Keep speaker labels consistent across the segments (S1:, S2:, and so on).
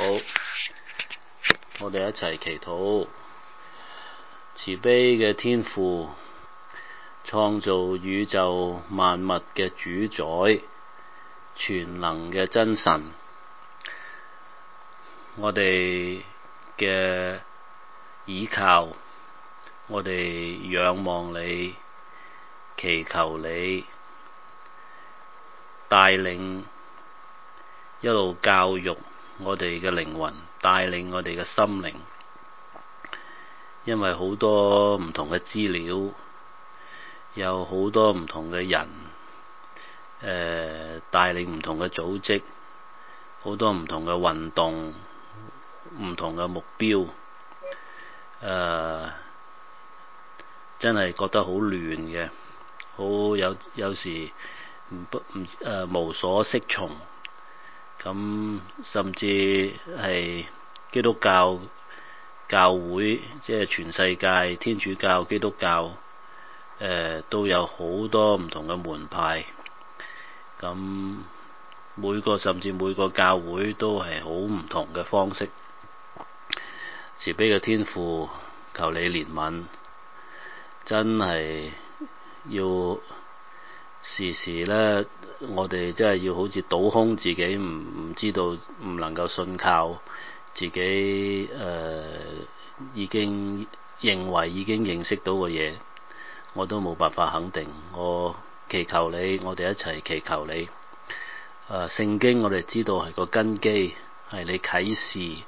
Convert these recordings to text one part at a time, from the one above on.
S1: 我哋一齊祈禱。慈悲嘅天父，創造宇宙萬物嘅主宰，全能嘅真神，我哋嘅倚靠，我哋仰望你，祈求你帶領，一路教育我哋嘅靈魂，帶領我哋嘅心靈。因為好多唔同嘅資料，有好多唔同嘅人，帶領唔同嘅組織，好多唔同嘅運動，唔同嘅目標，真係覺得好亂嘅，好有時無所適從。咁甚至係基督教會，即係全世界天主教、基督教，都有好多唔同嘅門派。咁甚至每個教會都係好唔同嘅方式。慈悲嘅天父，求你憐憫，真係要時時呢，我哋真係要好似倒空自己，唔知道，唔能夠信靠自己，已經認為已經認識到嘅嘢，我都冇辦法肯定。我祈求你，我哋一齊祈求你。聖經我哋知道係個根基，係你啟示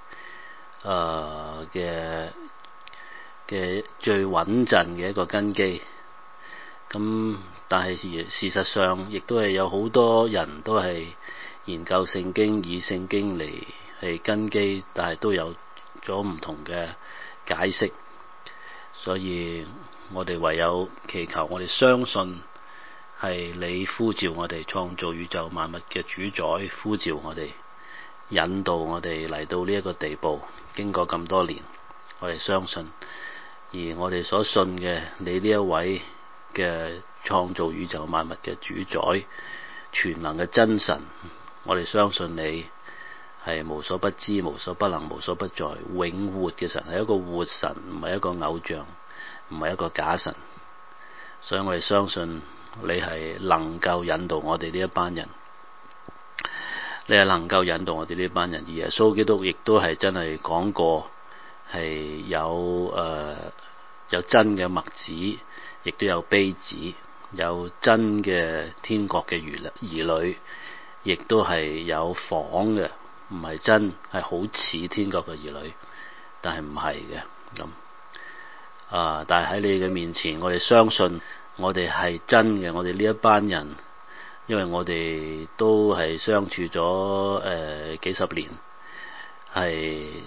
S1: 嘅最穩陣嘅一個根基。咁但係事實上亦都係有好多人都係研究聖經，以聖經嚟係根基，但係都有咗唔同嘅解釋。所以我哋唯有祈求，我哋相信係你呼召我哋創造宇宙萬物嘅主宰，呼召我哋，引導我哋嚟到呢一個地步。經過咁多年，我哋相信，而我哋所信嘅你呢一位嘅創造宇宙萬物嘅主宰，全能嘅真神，我哋相信你係無所不知、無所不能、無所不在、永活嘅神，係一個活神，唔係一個偶像，唔係一個假神。所以我哋相信你係能夠引導我哋呢一班人，你係能夠引導我哋呢一班人。而耶穌基督亦都係真係講過，係有真嘅麥子，亦都有稗子，有真嘅天國嘅兒女，亦都係有仿嘅，唔係真，係好似天國嘅兒女，但係唔係嘅咁。但係喺你嘅面前，我哋相信我哋係真嘅。我哋呢一班人，因為我哋都係相處咗幾十年，係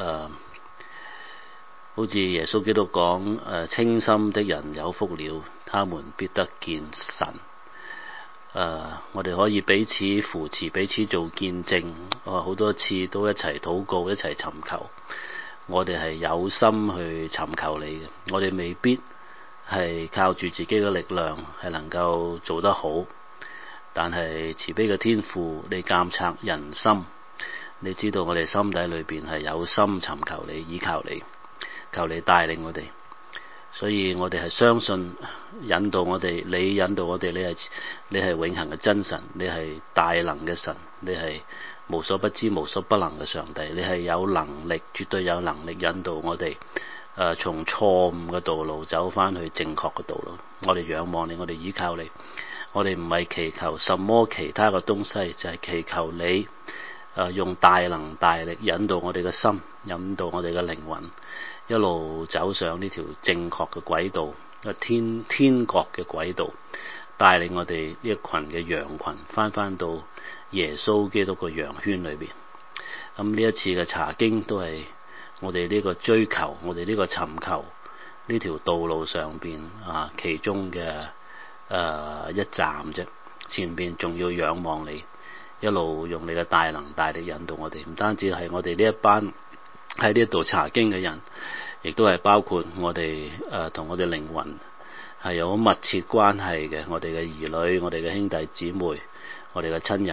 S1: 好似耶穌基督講，清心的人有福了，他們必得見神。我哋可以彼此扶持，彼此做見證。好多次都一齊禱告，一齊尋求。我哋係有心去尋求你嘅，我哋未必係靠住自己嘅力量係能夠做得好，但係慈悲嘅天父，你監察人心，你知道我哋心底裏邊係有心尋求你，依靠你，求你帶領我哋。所以我哋係相信引導我哋，你引導我哋，你係永恆嘅真神，你係大能嘅神，你係無所不知、無所不能嘅上帝，你係有能力，絕對有能力引導我哋從錯誤嘅道路走翻去正確嘅道路。我哋仰望你，我哋依靠你，我哋唔係祈求什麼其他嘅東西，就係祈求你用大能大力引導我哋嘅心，引導我哋嘅靈魂，一路走上呢條正確嘅軌道，天國嘅軌道，帶領我哋呢一群嘅羊群翻到耶穌基督嘅羊圈裏邊。咁呢一次嘅查經都係我哋呢個追求，我哋呢個尋求呢條道路上邊其中嘅一站啫。前邊仲要仰望你，一路用你嘅大能大力引導我哋。唔單止係我哋呢一班喺呢度查經嘅人，亦都係包括我哋同我哋靈魂係有好密切關係嘅，我哋嘅兒女、我哋嘅兄弟姊妹、我哋嘅親人，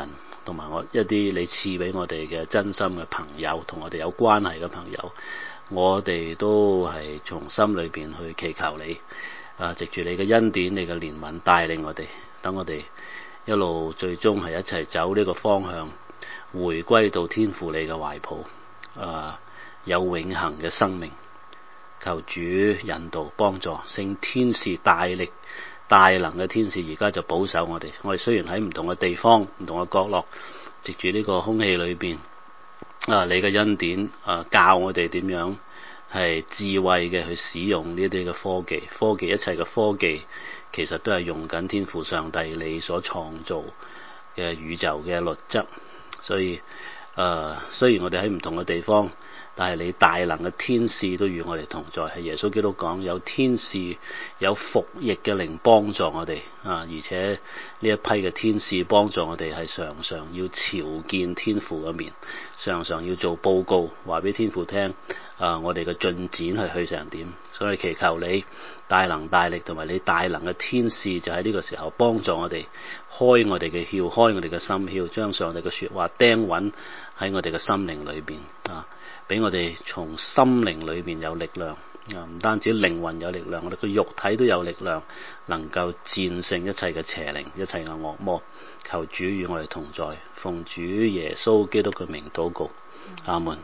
S1: 同埋一啲你賜俾我哋嘅真心嘅朋友，同我哋有關係嘅朋友，我哋都係從心裏邊去祈求你，藉住你嘅恩典、你嘅憐憫帶領我哋，等我哋一路最終係一齊走呢個方向，回歸到天父你嘅懷抱，有永恆嘅生命。求主引導幫助，聖天使大力大能嘅天使而家就保守我哋。我哋雖然喺唔同嘅地方、唔同嘅角落，藉住呢個空氣裏邊，你嘅恩典教我哋點樣係智慧嘅去使用呢啲嘅科技，一切嘅科技其實都係用緊天父上帝你所創造嘅宇宙嘅律則。所以雖然我哋喺唔同嘅地方，但係你大能嘅天使都與我哋同在，係耶穌基督講有天使有服役嘅靈幫助我哋而且呢一批嘅天使幫助我哋係常常要朝見天父嘅面，常常要做報告，話俾天父聽我哋嘅進展係去成點。所以祈求你大能大力同埋你大能嘅天使就喺呢個時候幫助我哋，開我哋嘅竅，開我哋嘅心竅，將上帝嘅說話釘穩喺我哋嘅心靈裏邊俾我哋從心靈裏邊有力量唔單止靈魂有力量，我哋個肉體都有力量，能夠戰勝一切嘅邪靈、一切嘅惡魔。求主與我哋同在，奉主耶穌基督嘅名禱告，阿門。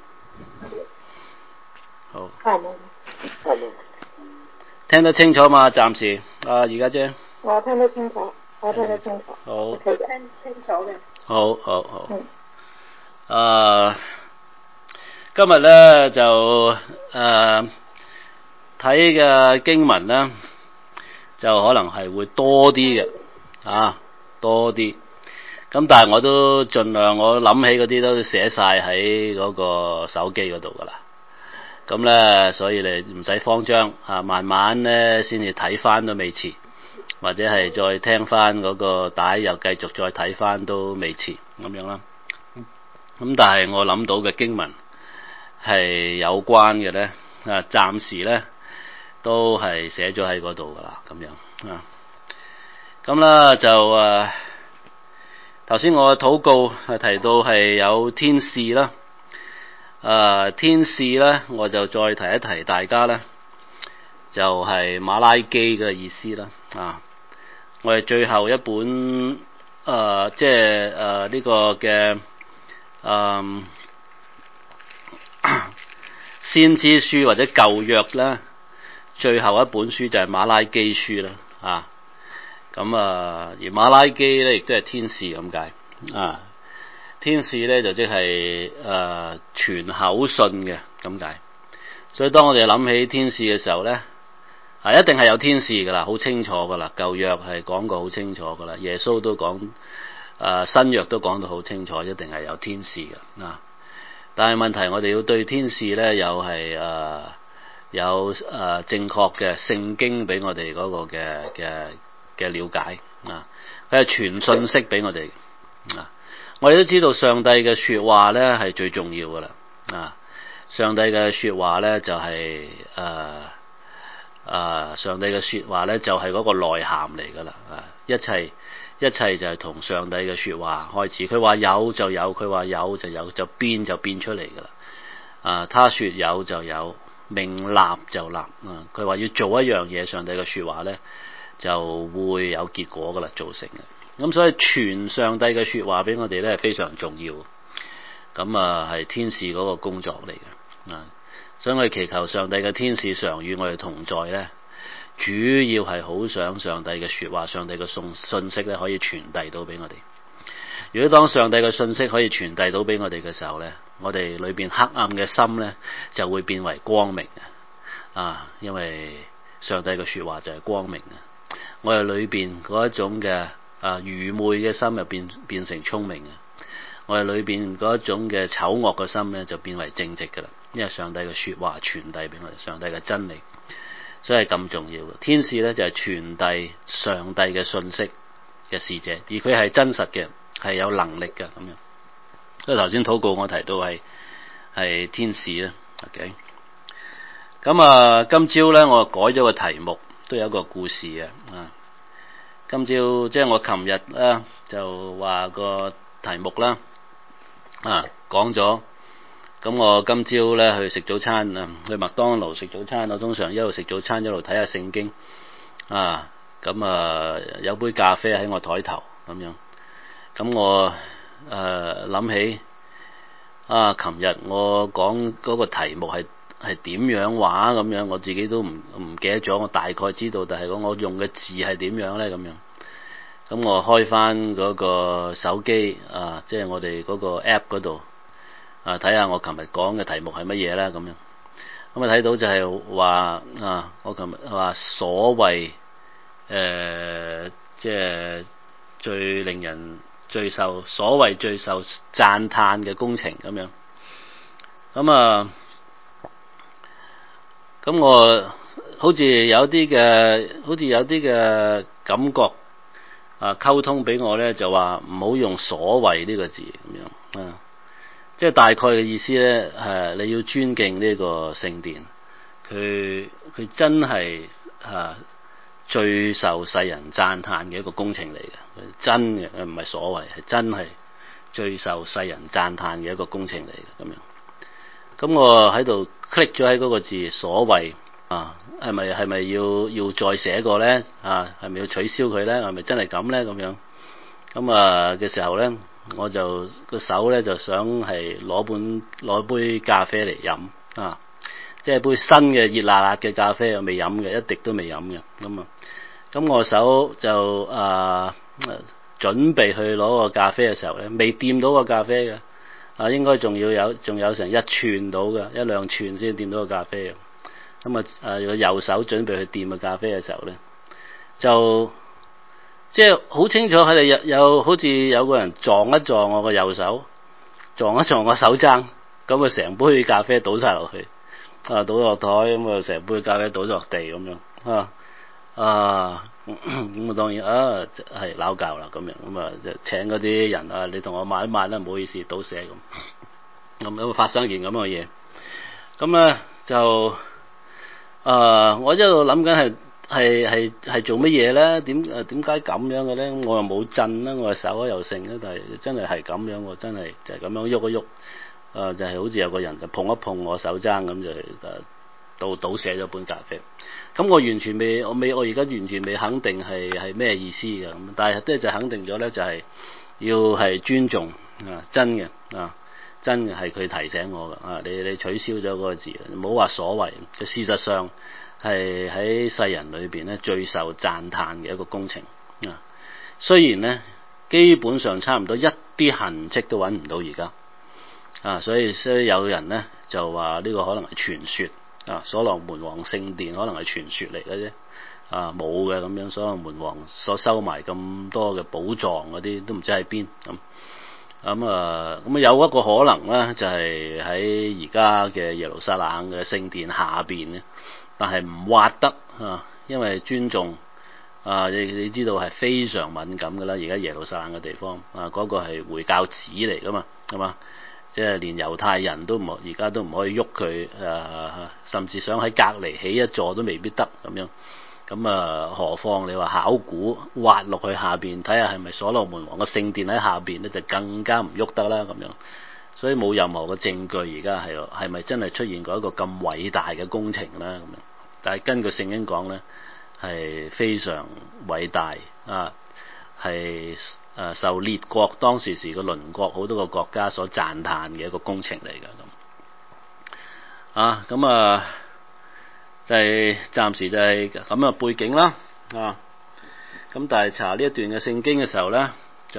S1: 好，
S2: 阿門。
S1: 聽得清楚嘛？暫時而家啫。
S2: 我聽得清楚，我聽得清楚。
S1: 好，
S2: OK 嘅，聽清楚嘅。
S1: 好。今日咧就睇嘅經文咧，就可能係會多啲嘅，多啲。咁但係我都盡量，我諗起嗰啲都寫晒喺嗰個手機嗰度噶啦。咁咧，所以你唔使慌張慢慢咧先至睇翻都未遲，或者係再聽翻嗰個帶又繼續再睇翻都未遲咁樣啦。咁但係我諗到嘅經文係有關嘅咧，暫時咧都係寫咗喺嗰度噶啦，咁樣咁啦就頭先我嘅禱告係提到係有天使啦，天使咧我就再提一提大家咧，就係馬拉基嘅意思啦，我哋最後一本即係呢個嘅先知書或者舊約啦，最後一本書就係馬拉基書啦，咁而馬拉基咧亦都係天使咁解，天使咧就即係傳口信嘅咁解。所以當我哋諗起天使嘅時候咧，一定係有天使噶啦，好清楚噶啦，舊約係講過好清楚噶啦，耶穌都講，新約都講到好清楚，一定係有天使嘅。但係問題，我哋要對天使咧有係有正確嘅聖經俾我哋嗰個嘅了解佢係傳信息俾我哋我哋都知道上帝嘅說話咧係最重要噶啦上帝嘅說話咧就係上帝嘅說話咧就係嗰個內涵嚟噶啦一切就係同上帝嘅說話開始。佢話有就有，佢話有就有，就變就變出嚟噶啦他說有就有，命立就立佢話要做一樣嘢，上帝嘅說話咧就會有結果噶啦，做成嘅。咁所以傳上帝嘅說話俾我哋咧係非常重要。咁係天使嗰個工作嚟嘅所以我哋祈求上帝嘅天使常與我哋同在咧，主要係好想上帝嘅說話、上帝嘅信息咧可以傳遞到俾我哋。如果當上帝嘅信息可以傳遞到俾我哋嘅時候咧，我哋裏邊黑暗嘅心咧就會變為光明因為上帝嘅說話就係光明我哋裏邊嗰一種嘅愚昧嘅心入變成聰明我哋裏邊嗰一種嘅醜惡嘅心咧就變為正直噶啦，因為上帝嘅說話傳遞俾我哋，上帝嘅真理，所以係咁重要嘅。天使咧就係傳遞上帝嘅信息嘅使者，而佢係真實嘅，係有能力嘅咁樣。所以頭先禱告我提到係天使啦 ，OK。咁今朝咧我改咗個題目，都有一個故事今朝即係我琴日咧就話個題目啦，講咗。咁我今朝咧去食早餐啊，去麥當勞食早餐。我通常一路食早餐一路睇下聖經啊。咁有杯咖啡喺我台頭咁樣。咁我諗起琴日我講嗰個題目係點樣話咁樣，我自己都唔記得咗。我大概知道，但係我用嘅字係點樣咧咁樣。咁我開翻嗰個手機即係我哋嗰個 app 嗰度睇下我琴日講嘅題目係乜嘢啦咁樣。咁睇到就係話我琴日話所謂即係最令人最受讚嘆嘅工程咁樣。咁我好似有啲嘅感覺溝通俾我咧，就話唔好用所謂呢個字咁樣即係大概嘅意思咧，你要尊敬呢個聖殿，佢真係最受世人讚嘆嘅一個工程嚟嘅，真嘅，唔係所謂，係真係最受世人讚嘆嘅一個工程嚟嘅咁樣。咁我喺度 click 咗喺嗰個字所謂係咪要再寫過咧？係咪要取消佢咧？係咪真係咁咧？咁樣咁嘅時候咧，我就個手咧就想係攞杯咖啡嚟飲即係杯新嘅熱辣辣嘅咖啡，我未飲嘅，一滴都未飲嘅。咁我手就準備去攞個咖啡嘅時候咧，未掂到個咖啡嘅。應該仲有成1寸到嘅，1-2寸先掂到個咖啡嘅。咁右手準備去掂個咖啡嘅時候咧，就即係好清楚喺度有好似有個人撞一撞我個右手，撞一撞我手踭，咁成杯咖啡倒晒落去，倒落台，咁成杯咖啡倒咗落地咁樣咁當然係鬧交啦咁樣。就請嗰啲人你同我抹一抹啦，唔好意思倒瀉咁發生件咁嘅嘢。咁咧就我一路諗緊係做乜嘢咧？點解咁樣嘅咧？我又冇震啦，我手又剩啦，但係真係咁樣，我真係就係咁樣喐一喐就係好似有個人就碰一碰我手踭咁，就倒瀉咗杯咖啡。咁我而家完全未肯定係咩意思嘅。咁但係即係就肯定咗咧，就係要係尊重真嘅真嘅係佢提醒我嘅你取消咗嗰個字，唔好話所謂。事實上係喺世人裏邊咧最受讚嘆嘅一個工程雖然咧基本上差唔多一啲痕跡都揾唔到而家所以有人咧就話呢個可能係傳說所羅門王聖殿可能係傳說嚟嘅啫冇嘅咁樣。所羅門王所收埋咁多嘅寶藏嗰啲都唔知喺邊咁有一個可能咧，就係喺而家嘅耶路撒冷嘅聖殿下邊咧，但係唔挖得因為尊重你知道係非常敏感噶啦。而家耶路撒冷嘅地方嗰個係回教寺嚟噶嘛，係嘛？即係連猶太人都唔而家都唔可以喐佢甚至想喺隔離起一座都未必得咁樣。咁何況你話考古挖落去下邊睇下係咪所羅門王嘅聖殿喺下邊咧，就更加唔喐得啦咁樣。所以冇任何嘅證據而家係咪真係出現過一個咁偉大嘅工程咧咁樣。但係根據聖經講咧，係非常偉大係受列國當時個鄰國好多個國家所讚嘆嘅一個工程嚟嘅咁就係暫時就係咁嘅背景啦咁但係查呢一段嘅聖經嘅時候咧，就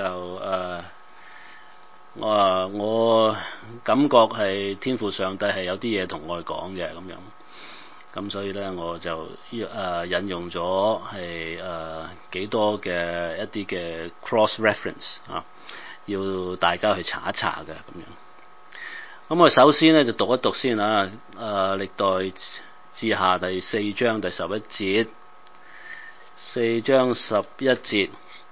S1: 我感覺係天父上帝係有啲嘢同我講嘅咁樣。咁所以咧我就引用咗係幾多嘅一啲嘅 cross reference 要大家去查一查嘅咁樣。咁我首先咧就讀一讀先歷代志下第4章第11節，4章11節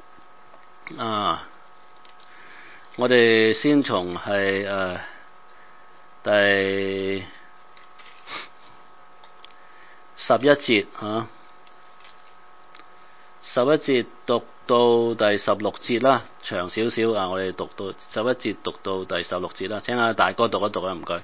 S1: 我哋先從係第11節11節讀到第16節啦，長少少啊，我哋讀到11節讀到第16節啦。請阿大哥讀一讀啊，唔該。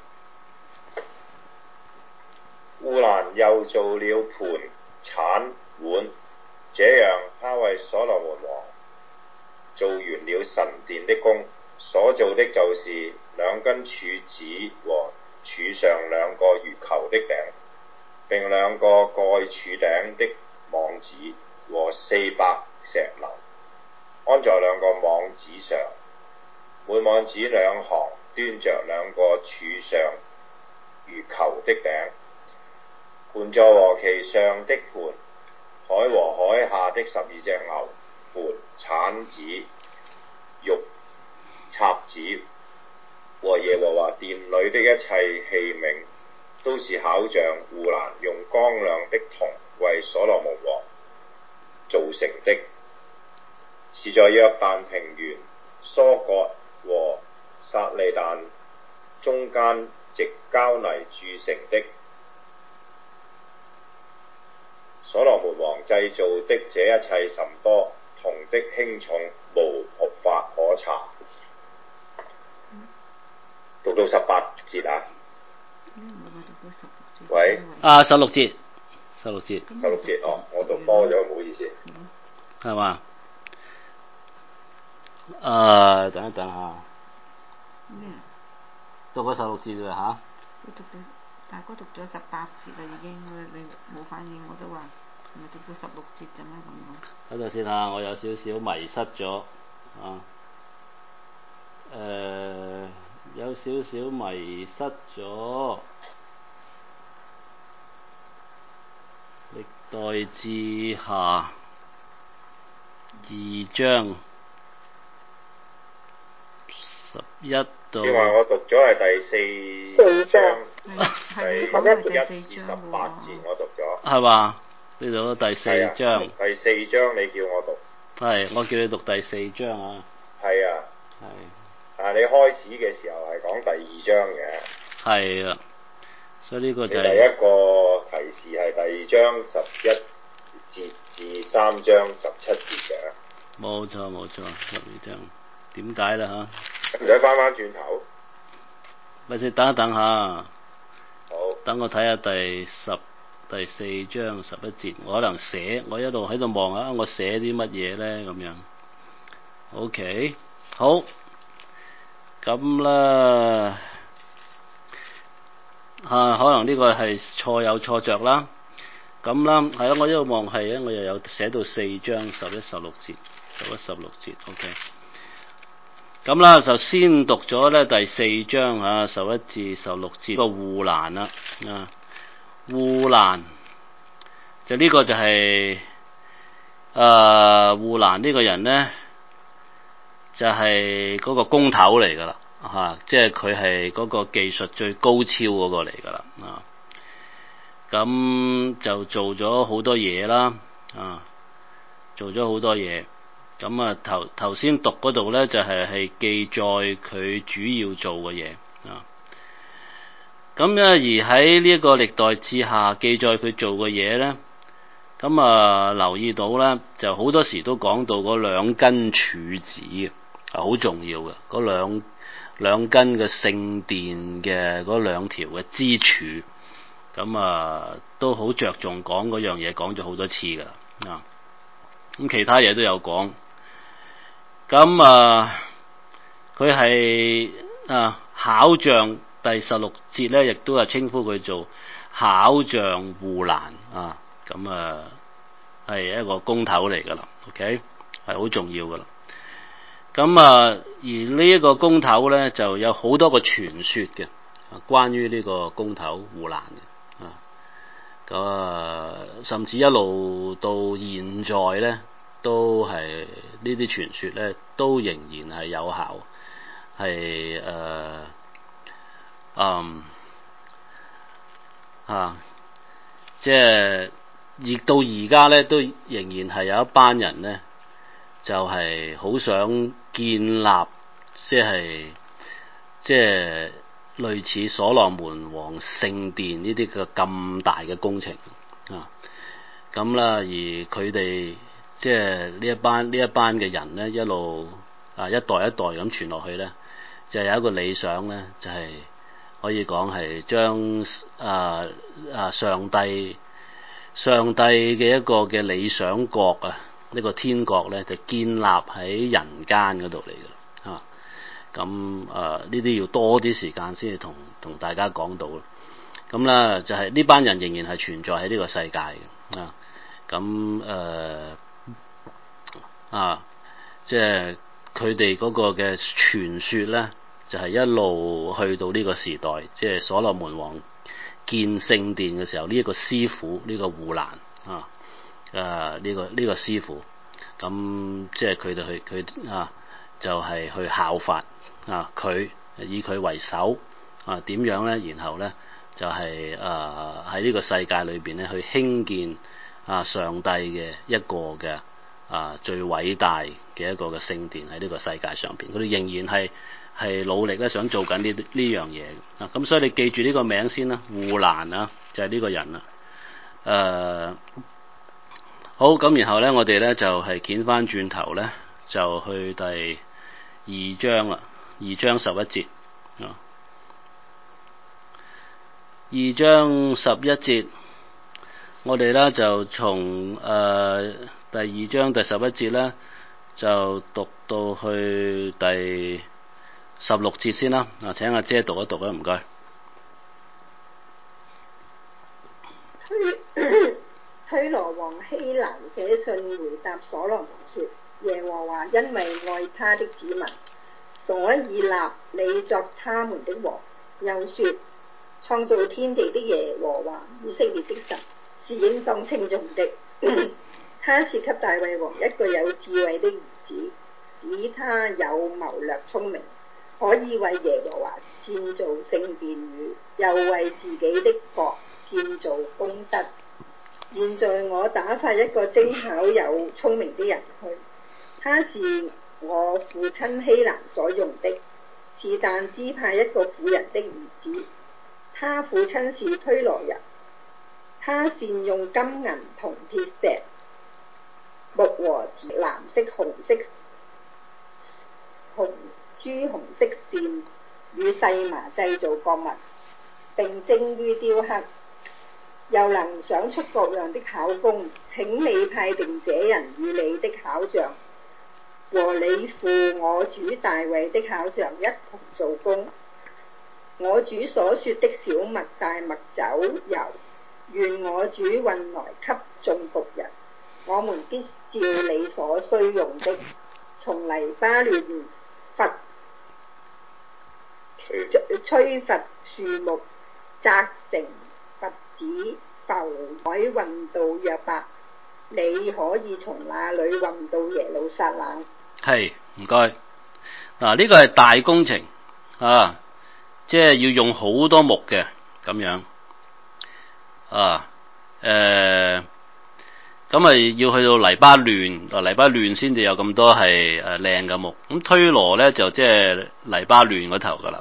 S3: 戶蘭又造了盤、鏟、碗，這樣他為所羅門王做完了神殿的工。所做的就是2根柱子和柱上2個魚球的頂，並2個蓋柱頂的網子和400石榴，安在2個網子上，每網子2行端着2個柱上魚球的頂。盤座和其上的盤，海和海下的12隻牛，盤、鏟子、玉插子和耶和華殿裏的一切器皿，都是巧匠戶蘭用光亮的銅為所羅門王造成的，是在約旦平原疏割和撒利但中間藉膠泥鑄成的。所羅門王製造的這一切甚多，銅的輕重無法可查。讀到18節啊？喂
S1: ，16節，16節
S3: ，16節哦，我讀多咗，唔好意思。
S1: 係嘛？等一等下。
S4: 咩？
S1: 讀咗16節啦嚇。
S4: 我讀到大哥讀咗18節啦，已經你冇反應，我都話係咪讀到16節啫咩咁樣？
S1: 等陣先嚇，我有少少迷失咗啊。有少少迷失咗。歷代志下2章11到。
S3: 正話我讀咗係第4章，第11至18節我讀咗。係
S1: 嘛？你讀咗第4章。
S3: 第4章你叫我讀。
S1: 係，我叫你讀第4章啊。
S3: 係啊。
S1: 係。
S3: 但係你開始嘅時候係講第2章嘅。係
S1: 啊。所以呢個就係。
S3: 你第一個提示係第2章11節至3章17節嘅。
S1: 冇錯12章。點解啦嚇？
S3: 唔使翻轉頭。
S1: 咪先等一等下。
S3: 好。等
S1: 我睇下第4章11節，我可能寫，我一路喺度望下，我寫啲乜嘢咧咁樣。OK， 好。咁啦，可能呢個係錯有錯着啦。咁啦，係啊，我一路望係啊，我又有寫到4章11、16節，11、16節 OK。咁啦，就先讀咗咧第4章啊11至16節個戶蘭啦啊，戶蘭就呢個就係戶蘭呢個人咧，就係嗰個工頭嚟噶啦嚇，即係佢係嗰個技術最高超嗰個嚟噶啦啊。咁就做咗好多嘢啦啊，做咗好多嘢。咁啊頭先讀嗰度咧就係記載佢主要做嘅嘢啊。咁咧而喺呢一個歷代志下記載佢做嘅嘢咧，咁啊留意到咧就好多時都講到嗰2根柱子啊，好重要嘅嗰兩根嘅聖殿嘅嗰2條嘅支柱，咁啊都好着重講嗰樣嘢，講咗好多次噶啦啊。咁其他嘢都有講。咁佢係巧匠，第16節咧，亦都係稱呼佢做巧匠戶蘭啊。咁係一個工頭嚟噶啦 ，OK， 係好重要噶啦。咁而呢一個工頭咧，就有好多個傳說嘅，關於呢個工頭戶蘭嘅啊。甚至一路到現在咧，都係呢啲傳說咧，都仍然係有效，係即係亦到而家咧，都仍然係有一班人咧，就係好想建立，即係類似所羅門王聖殿呢啲嘅咁大嘅工程啊。咁啦，而佢哋即係呢一班嘅人咧，一路一代一代咁傳落去咧，就有一個理想咧，就係可以講係將上帝嘅一個嘅理想國啊，呢個天國咧就建立喺人間嗰度嚟嘅啦，咁呢啲要多啲時間先至同大家講到。咁啦，就係呢班人仍然係存在喺呢個世界嘅啊。咁即係佢哋嗰個嘅傳說咧，就係一路去到呢個時代，即係所羅門王建聖殿嘅時候，呢一個師傅，呢個戶蘭呢個師傅，咁即係佢哋佢就係去效法佢，以佢為首點樣咧？然後咧就係喺呢個世界裏邊咧去興建上帝嘅一個嘅最偉大嘅一個嘅聖殿喺呢個世界上邊，佢哋仍然係努力咧想做緊呢樣嘢咁所以你記住呢個名先啦，戶蘭就係呢個人啦。好，咁然後咧我哋咧就係捲翻轉頭咧就去第2章啦，2章11節2章11節，我哋咧就從第2章第11節咧就讀到去第16節先啦。請阿姐讀一讀啦，唔該。
S2: 推羅王希蘭寫信回答所羅門說：耶和華因為愛他的子民，所以立你作他們的王。又說：創造天地的耶和華以色列的神是應當稱頌的。他賜給大衛王一個有智慧的兒子，使他有謀略聰明，可以為耶和華建造聖殿宇，又為自己的國建造宮室。現在我打發一個精巧有聰明的人去，他是我父親希蘭所用的，是但支派一個婦人的兒子。他父親是推羅人，他善用金銀銅鐵石木和藍色紅色朱紅色線與細麻製造國物，並精於雕刻，又能想出各樣的巧工。請你派定這人與你的巧匠和你父我主大衛的巧匠一同做工。我主所說的小麥、大麥、酒、油，願我主運來給眾僕人。我們必照你所需用的，從黎巴嫩吹伐樹木，紮成佛子，浮海運到約伯，你可以從那裏運到耶路撒冷。
S1: 係，唔該。呢個係大工程即係要用好多木嘅咁樣咁要去到黎巴嫩先至有咁多係靚嘅木。咁推羅咧就即係黎巴嫩嗰頭噶啦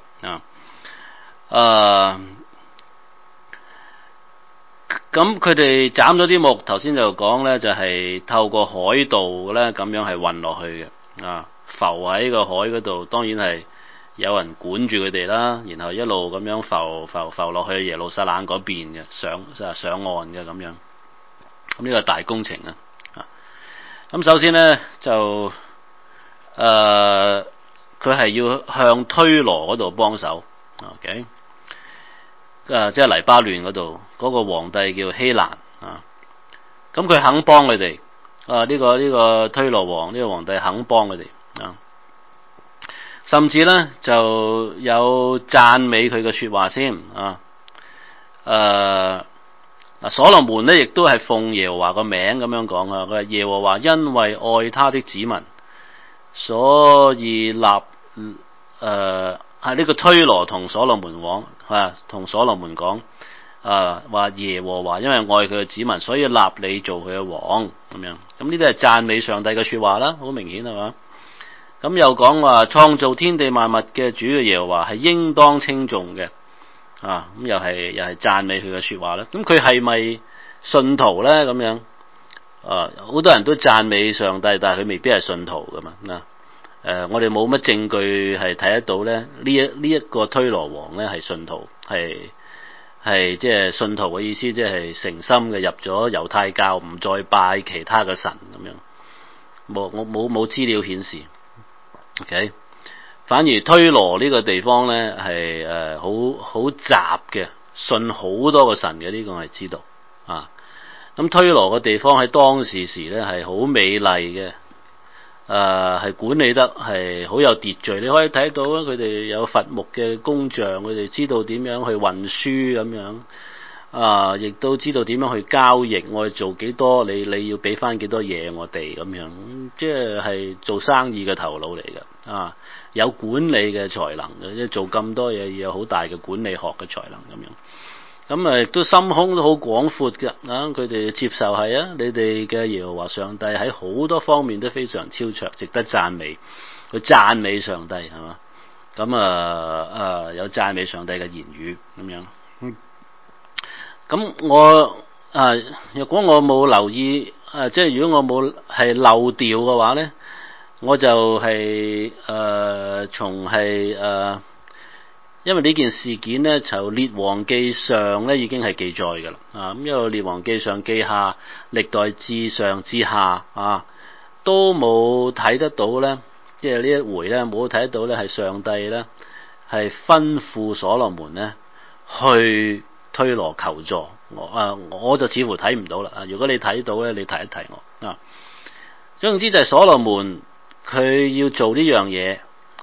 S1: 咁佢哋斬咗啲木，頭先就講咧就係透過海道咧咁樣係運落去嘅浮喺個海嗰度，當然係有人管住佢哋啦，然後一路咁樣浮落去耶路撒冷嗰邊嘅上岸嘅咁樣。咁呢個大工程咁首先咧就佢係要向推羅嗰度幫手，OK，即係黎巴嫩嗰度嗰個皇帝叫希蘭咁佢肯幫佢哋呢個推羅王呢個皇帝肯幫佢哋甚至咧就有讚美佢嘅說話先所羅門咧亦都係奉耶和華個名咁樣講佢話耶和華因為愛他的子民，所以立係呢個推羅同所羅門王同所羅門講話耶和華因為愛佢嘅子民，所以立你做佢嘅王咁樣。咁呢啲係讚美上帝嘅說話啦，好明顯係嘛？咁又講話創造天地萬物嘅主嘅耶和華係應當稱頌嘅咁又係讚美佢嘅說話啦。咁佢係咪信徒咧？咁樣好多人都讚美上帝，但係佢未必係信徒噶嘛。我哋冇乜證據係睇得到咧，呢一個推羅王咧係信徒，係即係信徒嘅意思，即係誠心嘅入咗猶太教，唔再拜其他嘅神咁樣。我冇資料顯示。OK， 反而推羅呢個地方咧係好雜嘅，信好多個神嘅，呢個我係知道啊。咁推羅個地方喺當時咧係好美麗嘅，係管理得係好有秩序。你可以睇到啊，佢哋有伐木嘅工匠，佢哋知道點樣去運輸咁樣，亦都知道點樣去交易。我哋做幾多，你要俾翻幾多嘢我哋咁樣，即係做生意嘅頭腦嚟嘅，有管理嘅才能嘅，即係做咁多嘢要有好大嘅管理學嘅才能咁樣。咁亦都心胸都好廣闊嘅，佢哋接受係啊，你哋嘅耶和華上帝喺好多方面都非常超卓，值得讚美。佢讚美上帝係嘛？咁有讚美上帝嘅言語咁樣。咁我若果我冇留意，即係如果我冇係漏掉嘅話咧，我就係從係因為呢件事件咧，就列王記上咧已經係記載㗎啦。咁因為列王記上記下、歷代志上至下都冇睇得到咧，即係呢一回咧冇睇得到咧係上帝咧係吩咐所羅門咧去推羅求助。我就似乎睇唔到啦。如果你睇到咧，你提一提我。總之就係所羅門佢要做呢樣嘢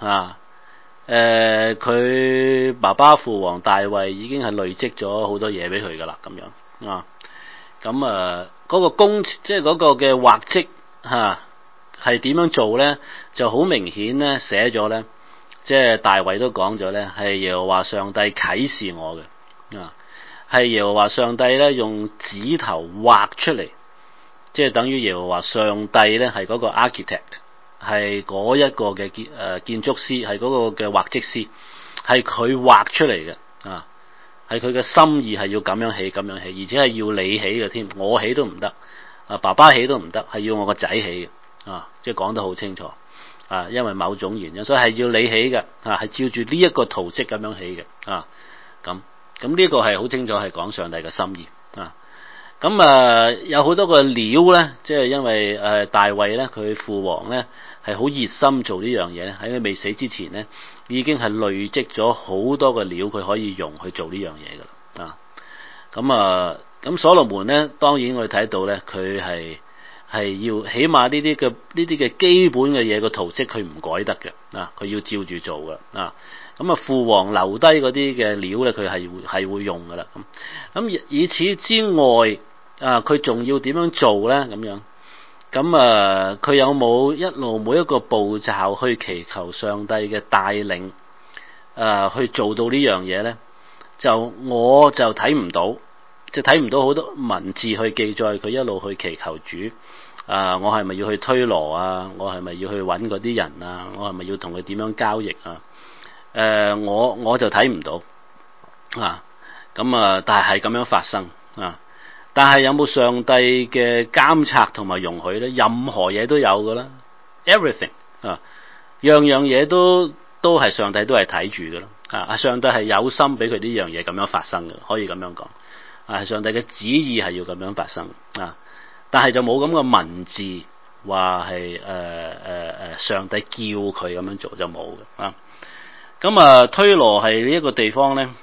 S1: 佢爸爸父王大衛已經係累積咗好多嘢俾佢噶啦，咁樣嗰個功即係嗰個嘅畫跡係點樣做咧？就好明顯咧寫咗咧，即係大衛都講咗咧，係耶和華上帝啟示我嘅，係耶和華上帝咧用指頭畫出嚟，即係等於耶和華上帝咧係嗰個 architect。係嗰一個嘅建築師，係嗰個嘅畫則師，係佢畫出嚟嘅，係佢嘅心意係要咁樣起，咁樣起，而且係要你起嘅添，我起都唔得，爸爸起都唔得，係要我個仔起嘅，即係講得好清楚，因為某種原因，所以係要你起嘅，係照住呢一個圖則咁樣起嘅，咁呢個係好清楚係講上帝嘅心意，有好多個料咧，即係因為大衛咧，佢父王咧係好熱心做呢樣嘢咧，喺佢未死之前咧，已經係累積咗好多個料，佢可以用去做呢樣嘢噶啦。咁所羅門咧，當然我哋睇到咧，佢係要起碼呢啲嘅基本嘅嘢個圖則，佢唔改得嘅，佢要照住做噶。父王留低嗰啲嘅料咧，佢係會用噶啦。咁以此之外，佢仲要點樣做咧？咁樣，佢有冇一路每一個步驟去祈求上帝嘅帶領，去做到呢樣嘢咧？我就睇唔到，即係睇唔到好多文字去記載佢一路去祈求主。我係咪要去推羅啊？我係咪要去揾嗰啲人啊？我係咪要同佢點樣交易啊？我就睇唔到，但係咁樣發生但係有冇上帝嘅監察同埋容許咧？任何嘢都有噶啦 ，everything 樣樣嘢都係上帝都係睇住噶啦，上帝係有心俾佢呢樣嘢咁樣發生嘅，可以咁樣講，上帝嘅旨意係要咁樣發生但係就冇咁嘅文字話係上帝叫佢咁樣做就冇嘅推羅係呢一個地方咧，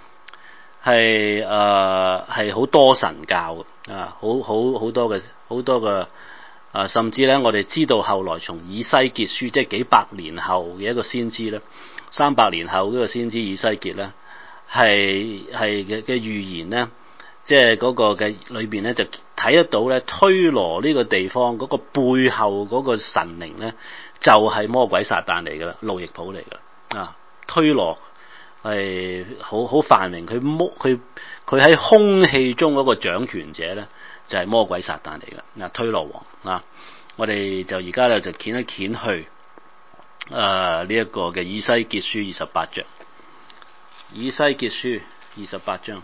S1: 係好多神教好多嘅甚至咧，我哋知道後來從以西結書，即係幾百年後嘅一個先知咧，300年後呢個先知以西結咧，係嘅預言咧，即係嗰個嘅裏邊咧就睇得到咧，推羅呢個地方嗰個背後嗰個神靈咧，就係魔鬼撒旦嚟噶啦，路易普嚟噶推羅係好繁榮，佢喺空氣中嗰個掌權者咧，就係魔鬼撒旦嚟嘅推羅王我哋就而家咧就掀一掀去呢一個嘅以西結書28章，以西結書28章。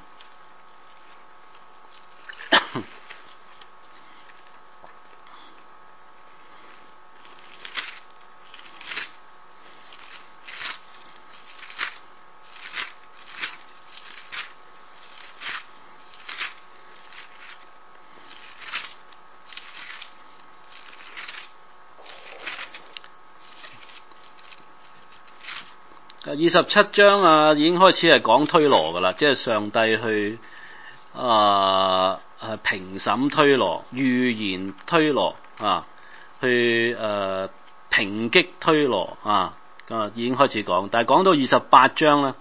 S1: 27章啊，已經開始係講推羅噶啦，即係上帝去評審推羅、預言推羅啊，去抨擊推羅啊，已經開始講。但係講到28章啦，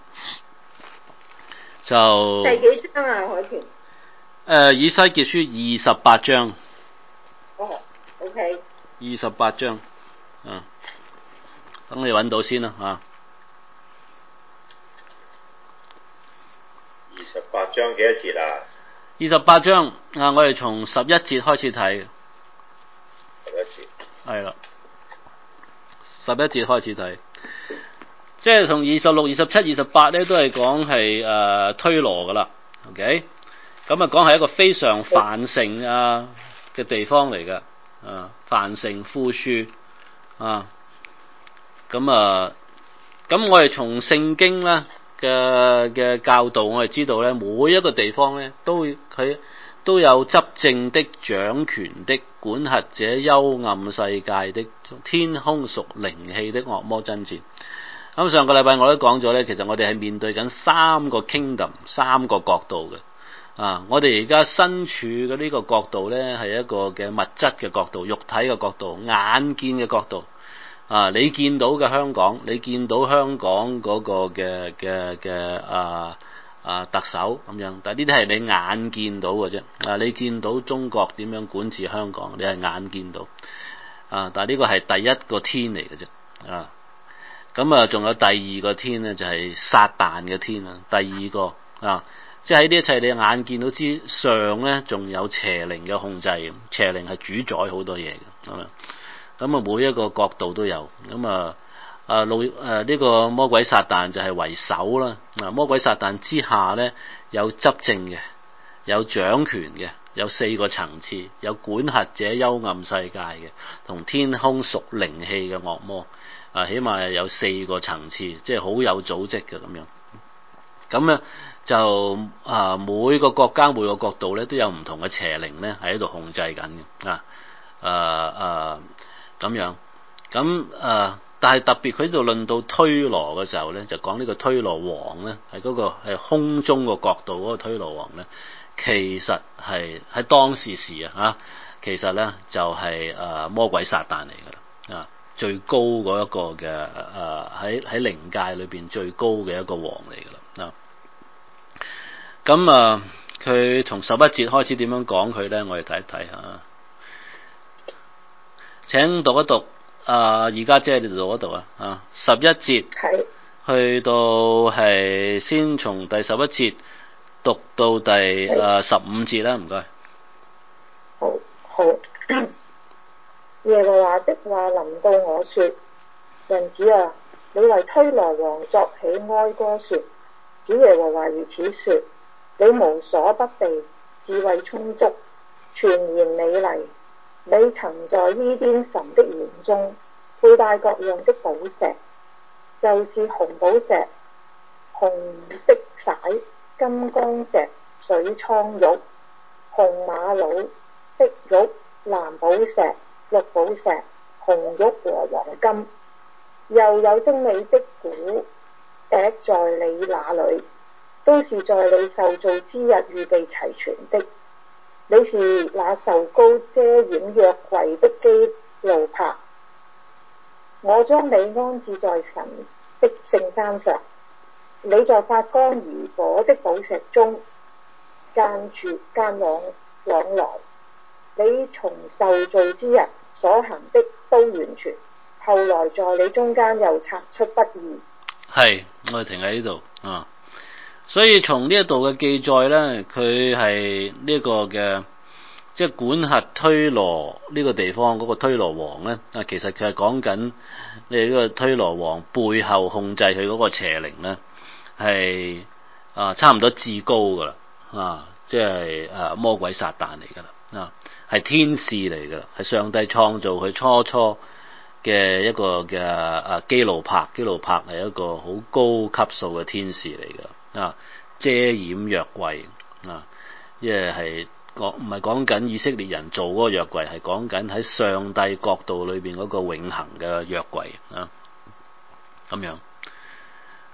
S1: 就
S2: 第幾章啊，海豚？
S1: 以西結書28章。
S2: 哦 ，OK。
S1: 28章，等你揾到先啦嚇。
S3: 28章幾多節啊
S1: ？28章我哋從11節開始睇。
S3: 11節。係
S1: 啦，11節開始睇，即係從26、27、28咧，都係講係推羅噶啦。OK，咁啊講係一個非常繁盛嘅地方嚟嘅。繁盛富庶咁我哋從聖經咧嘅教導，我哋知道咧，每一個地方咧佢都有執政的、掌權的、管轄者幽暗世界的、天空屬靈氣的惡魔爭戰。咁上個禮拜我都講咗咧，其實我哋係面對緊3個 kingdom、3個國度嘅。我哋而家身處嘅呢個角度咧，係一個嘅物質嘅角度、肉體嘅角度、眼見嘅角度。你見到嘅香港，你見到香港嗰個嘅特首咁樣，但係呢啲係你眼見到嘅啫。你見到中國點樣管治香港，你係眼見到。但係呢個係第一個天嚟嘅啫。咁仲有第二個天咧，就係撒旦嘅天啦。第二個即係喺呢一切你眼見到之上咧，仲有邪靈嘅控制，邪靈係主宰好多嘢嘅。咁每一個角度都有。呢個魔鬼撒旦就係為首啦。魔鬼撒旦之下咧，有執政嘅，有掌權嘅，有4個層次，有管轄者幽暗世界嘅，同天空屬靈氣嘅惡魔。起碼有4個層次，即係好有組織嘅咁樣。咁咧就每個國家每個角度咧都有唔同嘅邪靈咧喺度控制緊嘅。咁樣。但係特別佢呢度論到推羅嘅時候咧，就講呢個推羅王咧，係嗰個係空中個角度嗰個推羅王咧，其實係喺當時其實咧就係魔鬼撒旦嚟㗎啦。最高嗰一個嘅喺靈界裏邊最高嘅一個王嚟㗎啦。咁佢從11節開始點樣講佢咧？我哋睇一睇下。請讀一讀。而家即係你讀一讀11節去到係先從第11節讀到第15節啦，唔該。
S2: 好。耶和華的話臨到我說：人子啊，你為推羅王作起哀歌說，主耶和華如此說：你無所不備，智慧充足，全然美麗。你曾在伊甸神的園中佩戴各樣的寶石，就是紅寶石、紅色璽、金剛石、水蒼玉、紅瑪瑙、碧玉、藍寶石、綠寶石、紅玉和黃金，又有精美的鼓笛在你那裏，都是在你受造之日預備齊全的。你是那受膏遮掩約櫃的基路伯，我將你安置在神的聖山上，你在發光如火的寶石中間往來。你從受造之日所行的都完全，後來在你中間又察出不義。
S1: 係，我哋停喺呢度。所以從呢一度嘅記載咧，佢係呢個嘅即係管轄推羅呢個地方嗰個推羅王咧。其實佢係講緊你呢個推羅王背後控制佢嗰個邪靈咧，係差唔多至高噶啦。即係魔鬼撒旦嚟噶啦。係天使嚟噶啦，係上帝創造佢初嘅一個嘅基路伯。基路伯係一個好高級數嘅天使嚟噶。遮掩約櫃因為係唔係講緊以色列人做嗰個約櫃，係講緊喺上帝國度裏邊嗰個永恆嘅約櫃咁樣。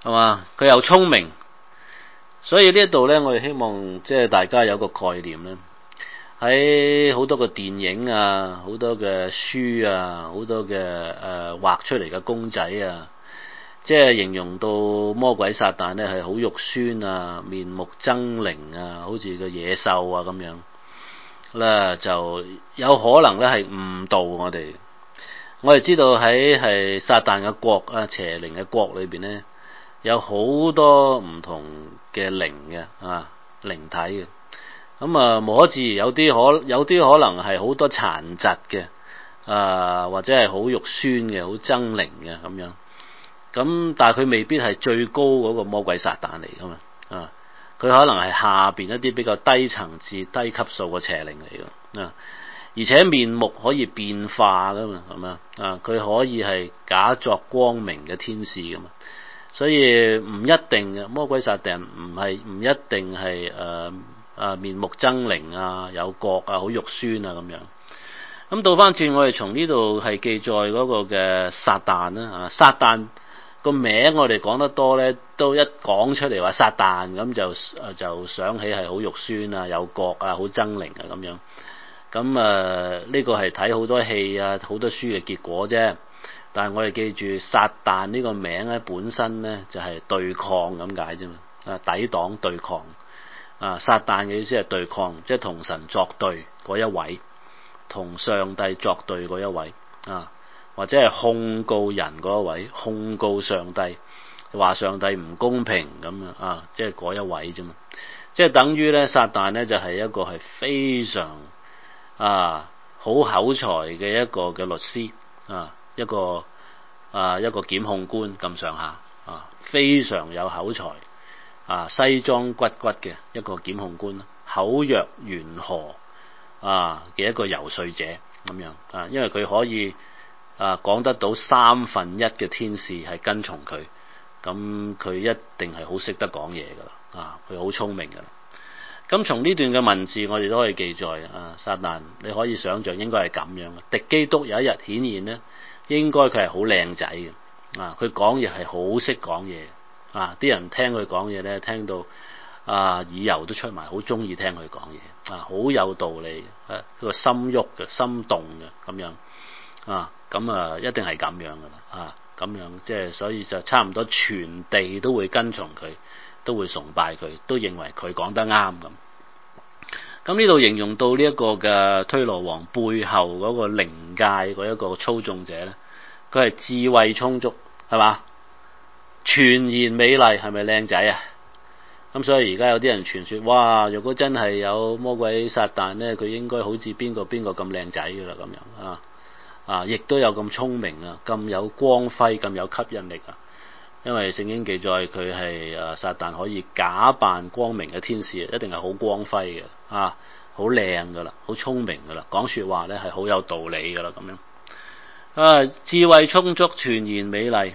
S1: 係嘛？佢又聰明，所以呢一度咧，我哋希望即係大家有個概念咧，喺好多個電影啊，好多嘅書啊，好多嘅畫出嚟嘅公仔啊，即係形容到魔鬼撒旦咧係好肉酸啊，面目猙獰啊，好似個野獸啊咁樣咧，就有可能咧係誤導我哋。我哋知道喺係撒旦嘅國啊，邪靈嘅國裏邊咧，有好多唔同嘅靈嘅靈體嘅。咁啊，無可置疑有啲可能係好多殘疾嘅或者係好肉酸嘅、好猙獰嘅咁樣。咁但係佢未必係最高嗰個魔鬼撒旦嚟噶嘛佢可能係下邊一啲比較低層次、低級數嘅邪靈嚟噶而且面目可以變化噶嘛，係咪佢可以係假作光明嘅天使噶嘛，所以唔一定嘅魔鬼撒旦唔一定係面目猙獰啊，有角啊，好肉酸啊咁樣。咁倒翻轉，我哋從呢度係記載嗰個嘅撒旦啦撒旦個名我哋講得多咧，都一講出嚟話撒旦咁就想起係好肉酸啊，有角啊，好猙獰啊咁樣。咁呢個係睇好多戲啊，好多書嘅結果啫。但係我哋記住撒旦呢個名咧，本身咧就係對抗咁解啫嘛，抵擋對抗撒旦嘅意思係對抗，即係同神作對嗰一位，同上帝作對嗰一位或者係控告人嗰一位，控告上帝，話上帝唔公平咁樣即係嗰一位啫嘛。即係等於咧，撒旦咧就係一個係非常好口才嘅一個嘅律師一個檢控官咁上下非常有口才西裝骨骨嘅一個檢控官，口若懸河嘅一個游說者咁樣因為佢可以講得到1/3嘅天使係跟從佢，咁佢一定係好識得講嘢噶啦佢好聰明噶啦。咁從呢段嘅文字我哋都可以記載撒旦你可以想象應該係咁樣嘅。敵基督有一日顯現呢，應該佢係好靚仔嘅佢講嘢係好識講嘢啲人聽佢講嘢咧，聽到耳油都出埋，好中意聽佢講嘢好有道理佢個心喐嘅，心動嘅咁樣咁一定係咁樣噶啦咁樣即係所以就差唔多全地都會跟從佢，都會崇拜佢，都認為佢講得啱咁。咁呢度形容到呢一個嘅推羅王背後嗰個靈界嗰一個操縱者咧，佢係智慧充足，係嘛？全然美麗，係咪靚仔啊？咁所以而家有啲人傳說，哇！如果真係有魔鬼撒旦咧，佢應該好似邊個咁靚仔噶啦咁樣亦都有咁聰明咁有光輝，咁有吸引力因為聖經記載佢係撒旦可以假扮光明嘅天使，一定係好光輝嘅好靚噶啦，好聰明噶啦，講說話咧係好有道理噶啦咁樣智慧充足，全然美麗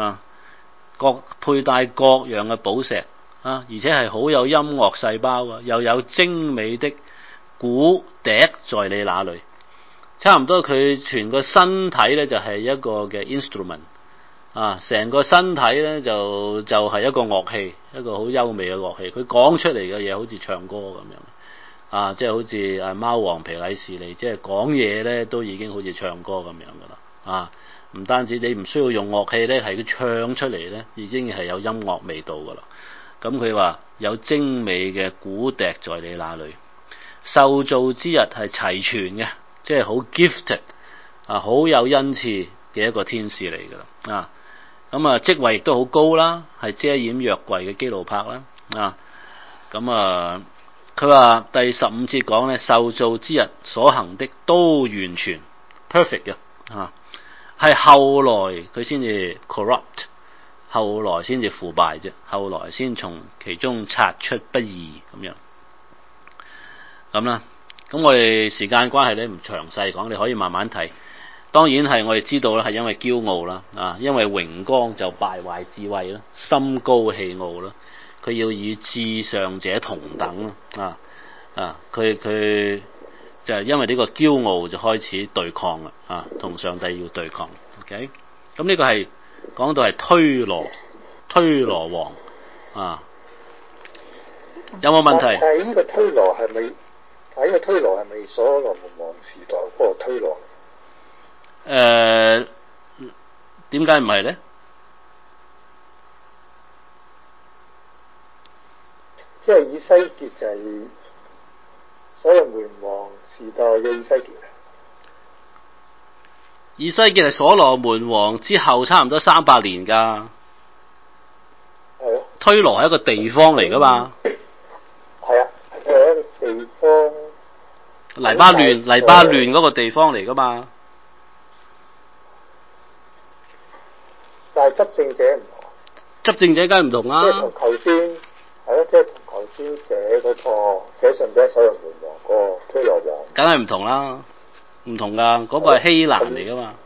S1: 佩戴各樣嘅寶石而且係好有音樂細胞又有精美的鼓笛在你那裏，差唔多佢全個身體咧就係一個嘅 instrument成個身體咧就係一個樂器，一個好優美嘅樂器。佢講出嚟嘅嘢好似唱歌咁樣即係好似貓王皮禮士利，即係講嘢咧都已經好似唱歌咁樣噶啦唔單止你唔需要用樂器咧，係佢唱出嚟咧已經係有音樂味道噶啦。咁佢話有精美嘅鼓笛在你那裏，受造之日係齊全嘅，即係好 gifted 好有恩賜嘅一個天使嚟噶啦咁職位亦都好高啦，係遮掩約櫃嘅基路伯啦佢話第15節講咧，受造之日所行的都完全 perfect 嘅係後來佢先至 corrupt， 後來先至腐敗啫，後來先從其中察出不義咁樣咁啦。咁我哋時間關係咧唔詳細講，你可以慢慢睇。當然係我哋知道啦，係因為驕傲啦因為榮光就敗壞智慧啦，心高氣傲啦，佢要與至上者同等佢就係因為呢個驕傲就開始對抗啦同上帝要對抗。OK， 咁呢個係講到係推羅王啊，有冇問題？
S5: 但係呢個推羅係咪？但係呢個推羅係咪所羅門王時代嗰個推羅？
S1: 點解唔係咧？
S5: 即係以西結就係所羅門王時代嘅以西結。
S1: 以西結係所羅門王之後差唔多300年㗎。
S5: 係咯。
S1: 推羅係一個地方嚟㗎嘛。
S5: 係啊，係一個地方。
S1: 黎巴嫩嗰個地方嚟㗎嘛。
S5: 但係執政者唔同。
S1: 執政者梗係唔同啦。
S5: 即係同頭先係咯，即係同頭先寫信俾所羅門王嗰個推羅王。梗
S1: 係唔同啦，唔同㗎，嗰個係希蘭嚟㗎嘛。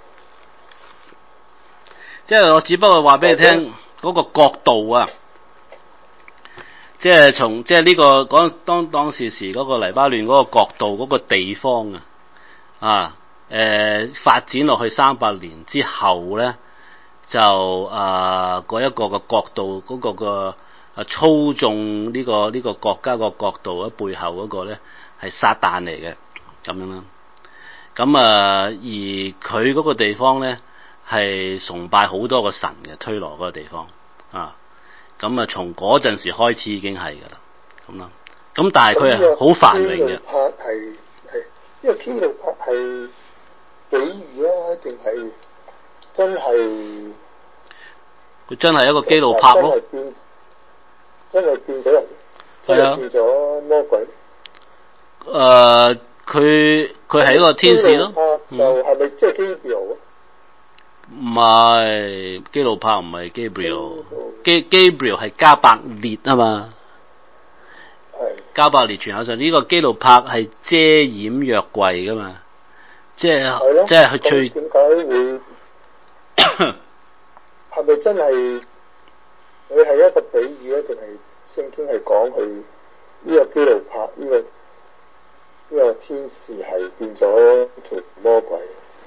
S1: 即係我只不過話俾你聽，嗰個國度啊，即係從即係呢個當時嗰個黎巴嫩嗰個國度嗰個地方啊，發展落去300年之後咧，就嗰一個嘅國度嗰個個操縱呢個國家個國度喺背後嗰個咧係撒旦嚟嘅咁樣啦。咁而佢嗰個地方咧係崇拜好多個神嘅，推羅嗰個地方啊。咁從嗰陣時開始已經係㗎啦，咁啦。咁但係佢係好繁榮嘅。
S5: 係呢個基路伯係比喻啊，定係真係？
S1: 佢真係一個基路伯咯。
S5: 真係變咗人，真係變咗魔鬼。
S1: 佢係一個天使咯。
S5: 就係咪即係 Gabriel 啊？
S1: 唔係，基路伯唔係 Gabriel，Gabriel 係加百列啊嘛。
S5: 係。加
S1: 百列傳口上呢個基路伯係遮掩約櫃噶嘛，即係佢最。
S5: 點解會？係咪真係？佢係一個比喻啊，定係聖經係講佢呢個基路伯呢個天使係變咗條魔鬼？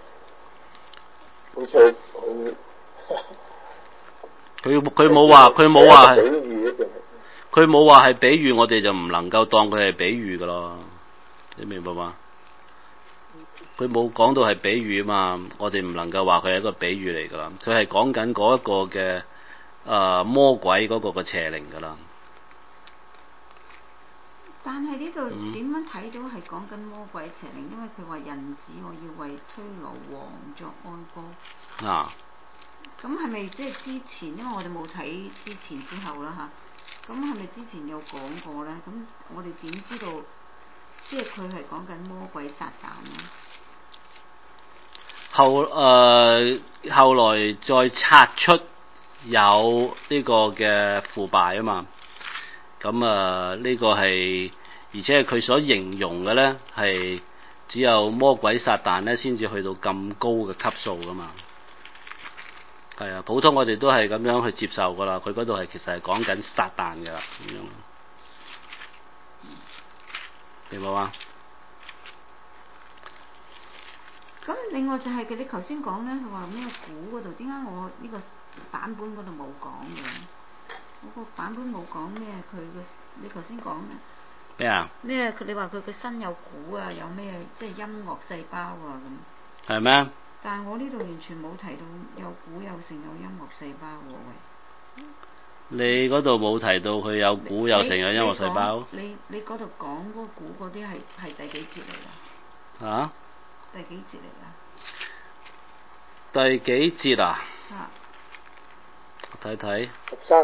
S5: 好似好
S1: 佢冇話係比喻，佢冇話係比喻，我哋就唔能夠當佢係比喻噶咯，你明白嗎？佢冇講到係比喻啊嘛，我哋唔能夠話佢係一個比喻嚟噶啦，佢係講緊嗰一個嘅魔鬼嗰個嘅邪靈噶啦。
S4: 但係呢度點樣睇到係講緊魔鬼邪靈？因為佢話人子我要為推羅王作哀歌。
S1: 啊！
S4: 咁係咪即係之前？因為我哋冇睇之前之後啦嚇。咁係咪之前有講過咧？咁我哋點知道？即係佢係講緊魔鬼撒旦咧？
S1: 後來再拆出有呢個嘅腐敗啊嘛。咁呢個係，而且佢所形容嘅咧係只有魔鬼撒旦咧先至去到咁高嘅級數噶嘛。係啊，普通我哋都係咁樣去接受噶啦。佢嗰度係其實係講緊撒旦噶啦，咁樣。明白嗎？
S4: 咁另外就係你頭先講咧，佢話咩估嗰度？點解我呢個版本嗰度冇講嘅？我個版本冇講咩？你頭先講咩？
S1: 咩啊？
S4: 咩？你話佢個身有鼓啊，有咩即係音樂細胞啊咁。
S1: 係咩？
S4: 但係我呢度完全冇提到有鼓有成有音樂細胞喎喂。
S1: 你嗰度冇提到佢有鼓有成有音樂細胞？
S4: 你嗰度講嗰個鼓嗰啲係第幾節嚟㗎？
S1: 啊？
S4: 第幾節嚟㗎？
S1: 第幾節啊？
S4: 啊。
S1: 睇睇。
S5: 13。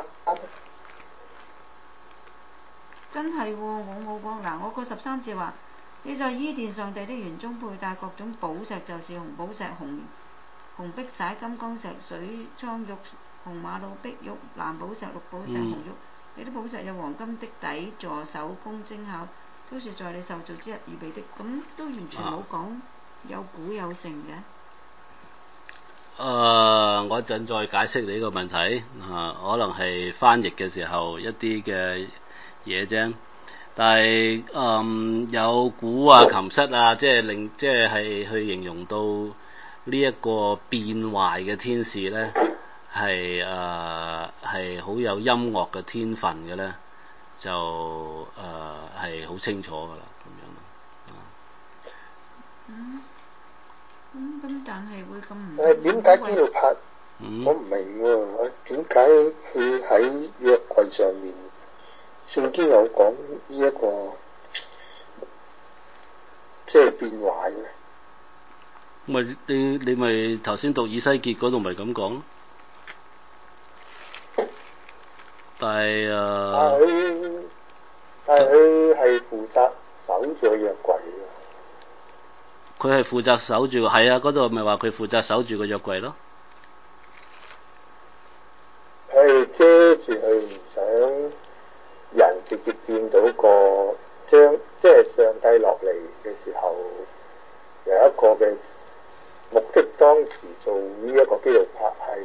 S4: 真係喎，我冇講嗱，我個13節話，你在伊甸上帝的園中佩戴各種寶石，就是紅寶石、紅碧璽、金剛石、水蒼玉、紅瑪瑙碧玉、藍寶石、綠寶石、紅玉。你啲寶石有黃金的底座、手工精巧，都是在你受造之日預備的。咁都完全冇講有鼓有成嘅。
S1: 我一陣再解釋你呢個問題可能係翻譯嘅時候一啲嘅嘢啫。但係有鼓啊、琴瑟啊，即係去形容到呢一個變壞嘅天使咧， 係好有音樂嘅天分嘅咧，就係好清楚噶啦，咁樣咯。
S4: 咁但係會咁唔？
S5: 點解基路柏？我唔明喎，點解佢喺約櫃上面，聖經有講呢一個即係變壞嘅？
S1: 咪你咪頭先讀以西結嗰度咪咁講？但係佢
S5: 係負責守住約櫃嘅。
S1: 佢係負責守住，係啊，嗰度咪話佢負責守住個約櫃咯。
S5: 佢係遮住佢，唔想人直接見到個即係上帝落嚟嘅時候，有一個嘅目的。當時做呢一個基路柏係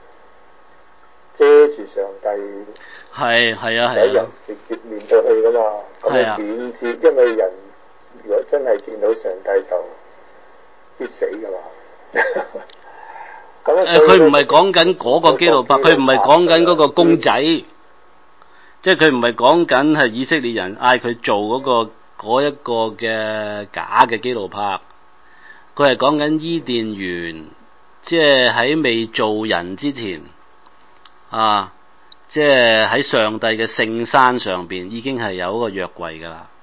S5: 遮住上帝，
S1: 係啊，
S5: 使人直接面對佢噶嘛。咁啊免至，因為人如果真係見到上帝就必死噶嘛。
S1: 佢唔係講緊嗰個基路柏，佢唔係講緊嗰個公仔，即係佢唔係講緊係以色列人嗌佢做嗰一個嘅假嘅基路柏，佢係講緊伊甸園，即係喺未做人之前啊，即係喺上帝嘅聖山上邊已經係有一個約櫃噶啦，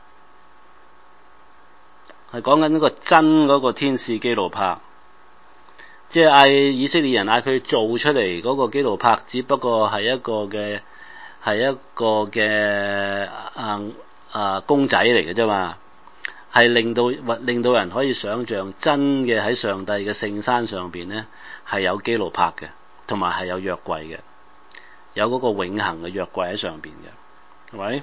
S1: 係講緊呢個真嗰個天使基路柏。即係嗌以色列人嗌佢做出嚟嗰個基路柏，只不過係一個嘅公仔嚟嘅啫嘛，係令到人可以想像真嘅喺上帝嘅聖山上邊咧係有基路柏嘅，同埋係有約櫃嘅，有嗰個永恆嘅約櫃喺上邊嘅，係咪？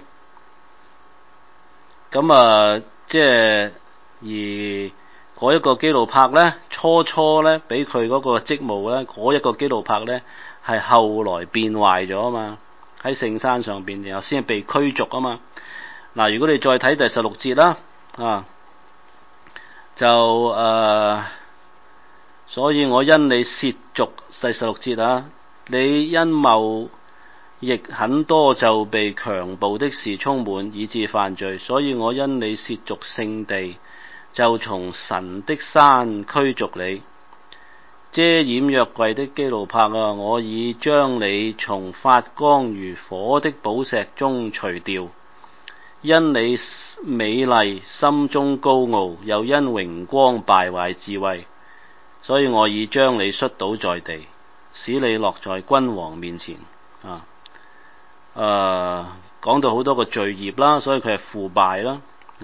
S1: 咁即係而嗰一個基路柏咧，初咧俾佢嗰個職務咧，嗰一個基路柏咧係後來變壞咗啊嘛，喺聖山上邊然後先係被驅逐啊嘛。嗱，如果你再睇第16節啦，所以我因你褻瀆，第16節啊，你因貿易很多就被強暴的事充滿，以致犯罪，所以我因你褻瀆聖地，就從神的山驅逐你。遮掩約櫃的基路柏啊，我已將你從發光如火的寶石中除掉。因你美麗，心中高傲，又因榮光敗壞智慧，所以我已將你摔倒在地，使你落在君王面前。講到好多個罪孽啦，所以佢係腐敗啦。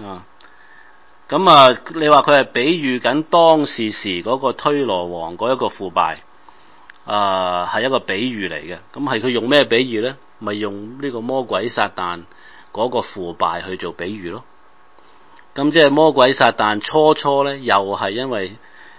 S1: 你話佢係比喻緊當時嗰個推羅王嗰一個腐敗，係一個比喻嚟嘅。咁係佢用咩比喻呢？咪用呢個魔鬼撒旦嗰個腐敗去做比喻咯。咁即係魔鬼撒旦初呢，又係因為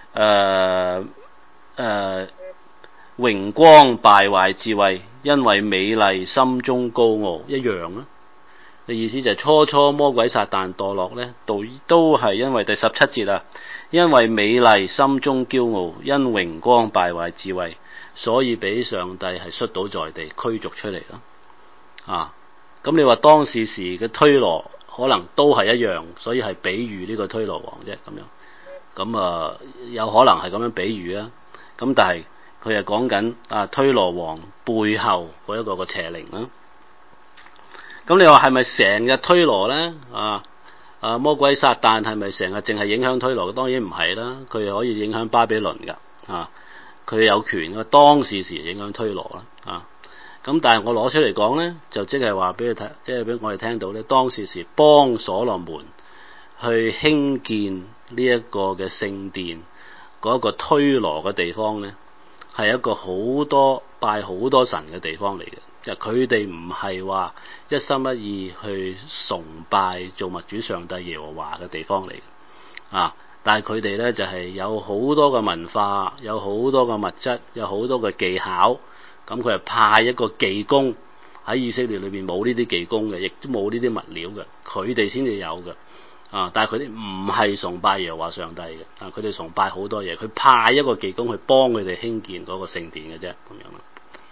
S1: 榮光敗壞智慧，因為美麗心中高傲一樣啦。嘅意思就係初魔鬼撒旦墮落呢，都係因為第17節啊，因為美麗心中驕傲，因榮光敗壞智慧，所以俾上帝係摔倒在地驅逐出嚟咯。咁你話當時嘅推羅可能都係一樣，所以係比喻呢個推羅王啫咁樣。咁有可能係咁樣比喻啊。咁但係佢係講緊推羅王背後嗰一個個邪靈啦。咁你話係咪成日推羅咧？魔鬼撒旦係咪成日淨係影響推羅？當然唔係啦，佢可以影響巴比倫噶。佢有權嘅，當時影響推羅啦。咁但係我攞出嚟講咧，就即係話俾你睇，即係俾我哋聽到咧，當時幫所羅門去興建呢一個嘅聖殿嗰個推羅嘅地方咧，係一個好多拜好多神嘅地方嚟嘅。就佢哋唔係話一心一意去崇拜造物主上帝耶和華嘅地方嚟嘅。但係佢哋咧就係有好多嘅文化，有好多嘅物質，有好多嘅技巧。咁佢係派一個技工喺以色列裏邊，冇呢啲技工嘅，亦都冇呢啲物料嘅，佢哋先至有嘅。但係佢哋唔係崇拜耶和華上帝嘅。佢哋崇拜好多嘢，佢派一個技工去幫佢哋興建嗰個聖殿嘅啫，咁樣啦。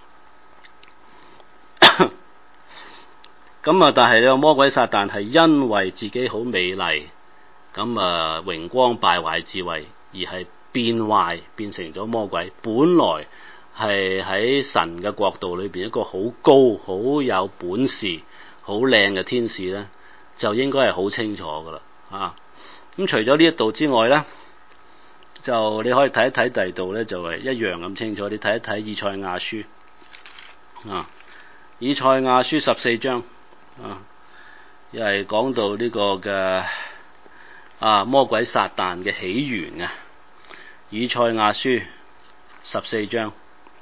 S1: 咁啊，但係呢個魔鬼撒旦係因為自己好美麗，咁啊榮光敗壞智慧，而係變壞變成咗魔鬼。本來係喺神嘅國度裏邊一個好高、好有本事、好靚嘅天使咧，就應該係好清楚噶啦啊！咁除咗呢一度之外咧，就你可以睇一睇第二度咧，就係一樣咁清楚。你睇一睇以賽亞書啊，以賽亞書14章啊，又係講到呢個嘅魔鬼撒旦嘅起源啊。以賽亞書14章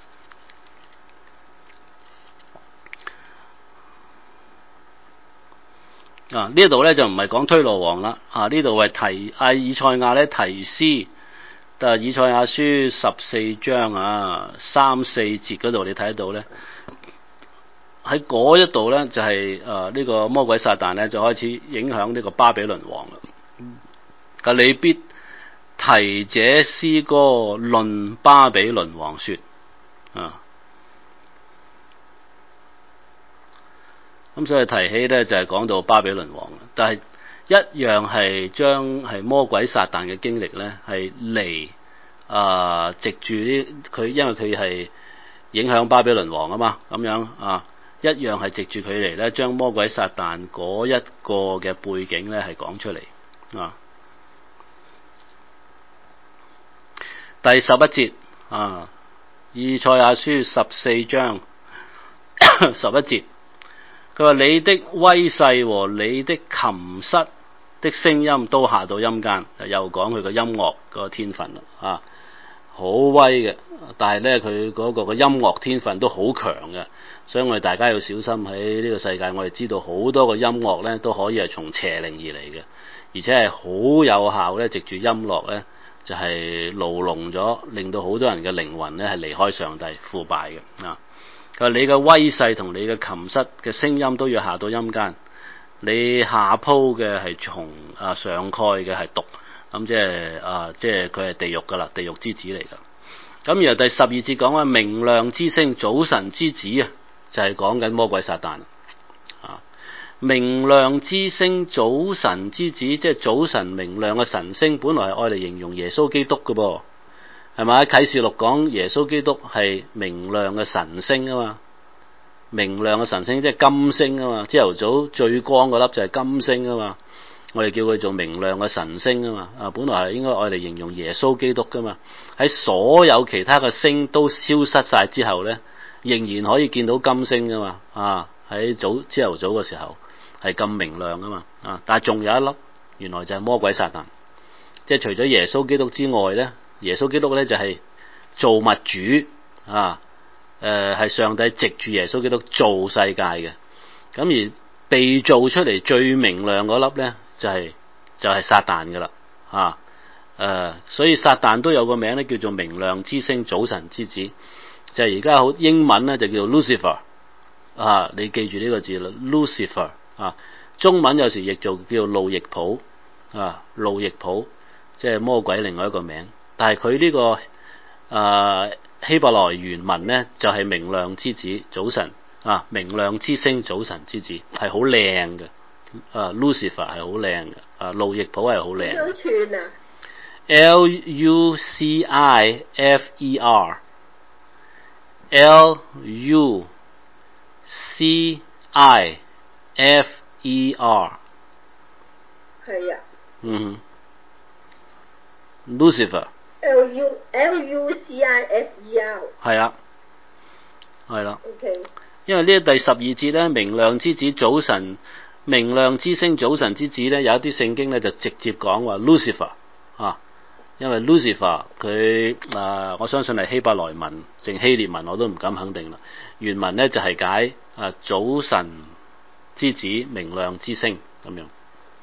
S1: 啊，呢度咧就唔係講推羅王啦啊，呢度係提以賽亞咧提詩。但係以賽亞書14章啊3、4節嗰度你睇得到咧，喺嗰一度咧就係呢個魔鬼撒旦咧就開始影響呢個巴比倫王啦。你必提這詩歌論巴比倫王說啊，咁所以提起咧就係講到巴比倫王，但係一樣係將係魔鬼撒旦嘅經歷咧，係嚟藉住呢佢，因為佢係影響巴比倫王啊嘛，咁樣啊，一樣係藉住佢嚟咧，將魔鬼撒旦嗰一個嘅背景咧係講出嚟啊。第11節啊，以賽亞書14章11節，佢話你的威勢和你的琴瑟的聲音都下到陰間，又講佢個音樂個天分啦啊，好威嘅，但係咧佢嗰個音樂天分都好強嘅，所以我哋大家要小心喺呢個世界。我哋知道好多個音樂咧都可以係從邪靈而嚟嘅，而且係好有效咧，藉住音樂咧就係牢籠咗，令到好多人嘅靈魂咧係離開上帝腐敗嘅啊。佢話你嘅威勢同你嘅琴瑟嘅聲音都要下到陰間。你下鋪嘅係從上蓋嘅係毒，咁即係佢係地獄噶啦，地獄之子嚟噶。咁然後第12節講話明亮之星、早晨之子啊，就係講緊魔鬼撒旦啊。明亮之星、早晨之子，即係早晨明亮嘅晨星，本來係愛嚟形容耶穌基督嘅噃，係咪？啟示錄講耶穌基督係明亮嘅晨星啊嘛。明亮嘅晨星即係金星啊嘛，朝頭早最光嗰粒就係金星啊嘛，我哋叫佢做明亮嘅晨星啊嘛。本來係應該愛嚟形容耶穌基督噶嘛。喺所有其他嘅星都消失晒之後咧，仍然可以見到金星噶嘛。喺朝頭早嘅時候係咁明亮啊嘛。但係仲有一粒，原來就係魔鬼撒旦，即係除咗耶穌基督之外咧，耶穌基督咧就係造物主啊。係上帝藉住耶穌基督造世界嘅，咁而被造出嚟最明亮嗰粒咧就係撒旦噶啦所以撒旦都有個名咧叫做明亮之星、早晨之子，就係而家好英文咧就叫做 Lucifer 你記住呢個字啦 ，Lucifer 中文有時譯做叫路易普路易普，即係魔鬼另外一個名，但係佢呢個希伯來原文咧就係明亮之子早晨明亮之星早晨之子，係好靚嘅Lucifer 係好靚嘅路易普係好靚。點樣串啊 Lucifer 係啊Lucifer Lucifer 係啊，係啦。Okay. 因為呢第12節咧，明亮之子早晨，明亮之星早晨之子咧，有一啲聖經咧就直接講話 Lucifer 因為 Lucifer 佢我相信係希伯來文定希臘文，我都唔敢肯定啦。原文咧就係解早晨之子、明亮之星咁樣。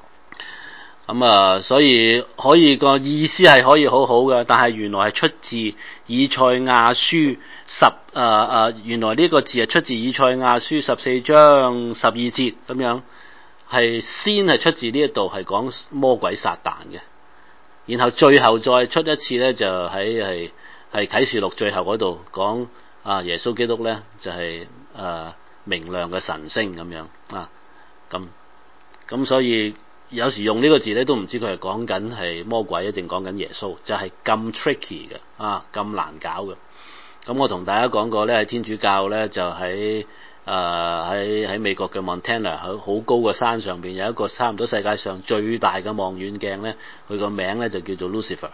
S1: 所以可以個意思係可以好好嘅，但係原來係出自以賽亞書原來呢個字係出自以賽亞書14章12節咁樣，係先係出自呢一度係講魔鬼撒旦嘅，然後最後再出一次咧就喺係啟示錄最後嗰度講耶穌基督咧就係明亮嘅晨星咁樣咁所以有時用呢個字咧，都唔知佢係講緊係魔鬼定講緊耶穌，就係咁 tricky 嘅咁難搞嘅。咁我同大家講過咧，喺天主教咧就喺美國嘅 Montana 喺好高嘅山上邊有一個差唔多世界上最大嘅望遠鏡咧，佢個名咧就叫做 Lucifer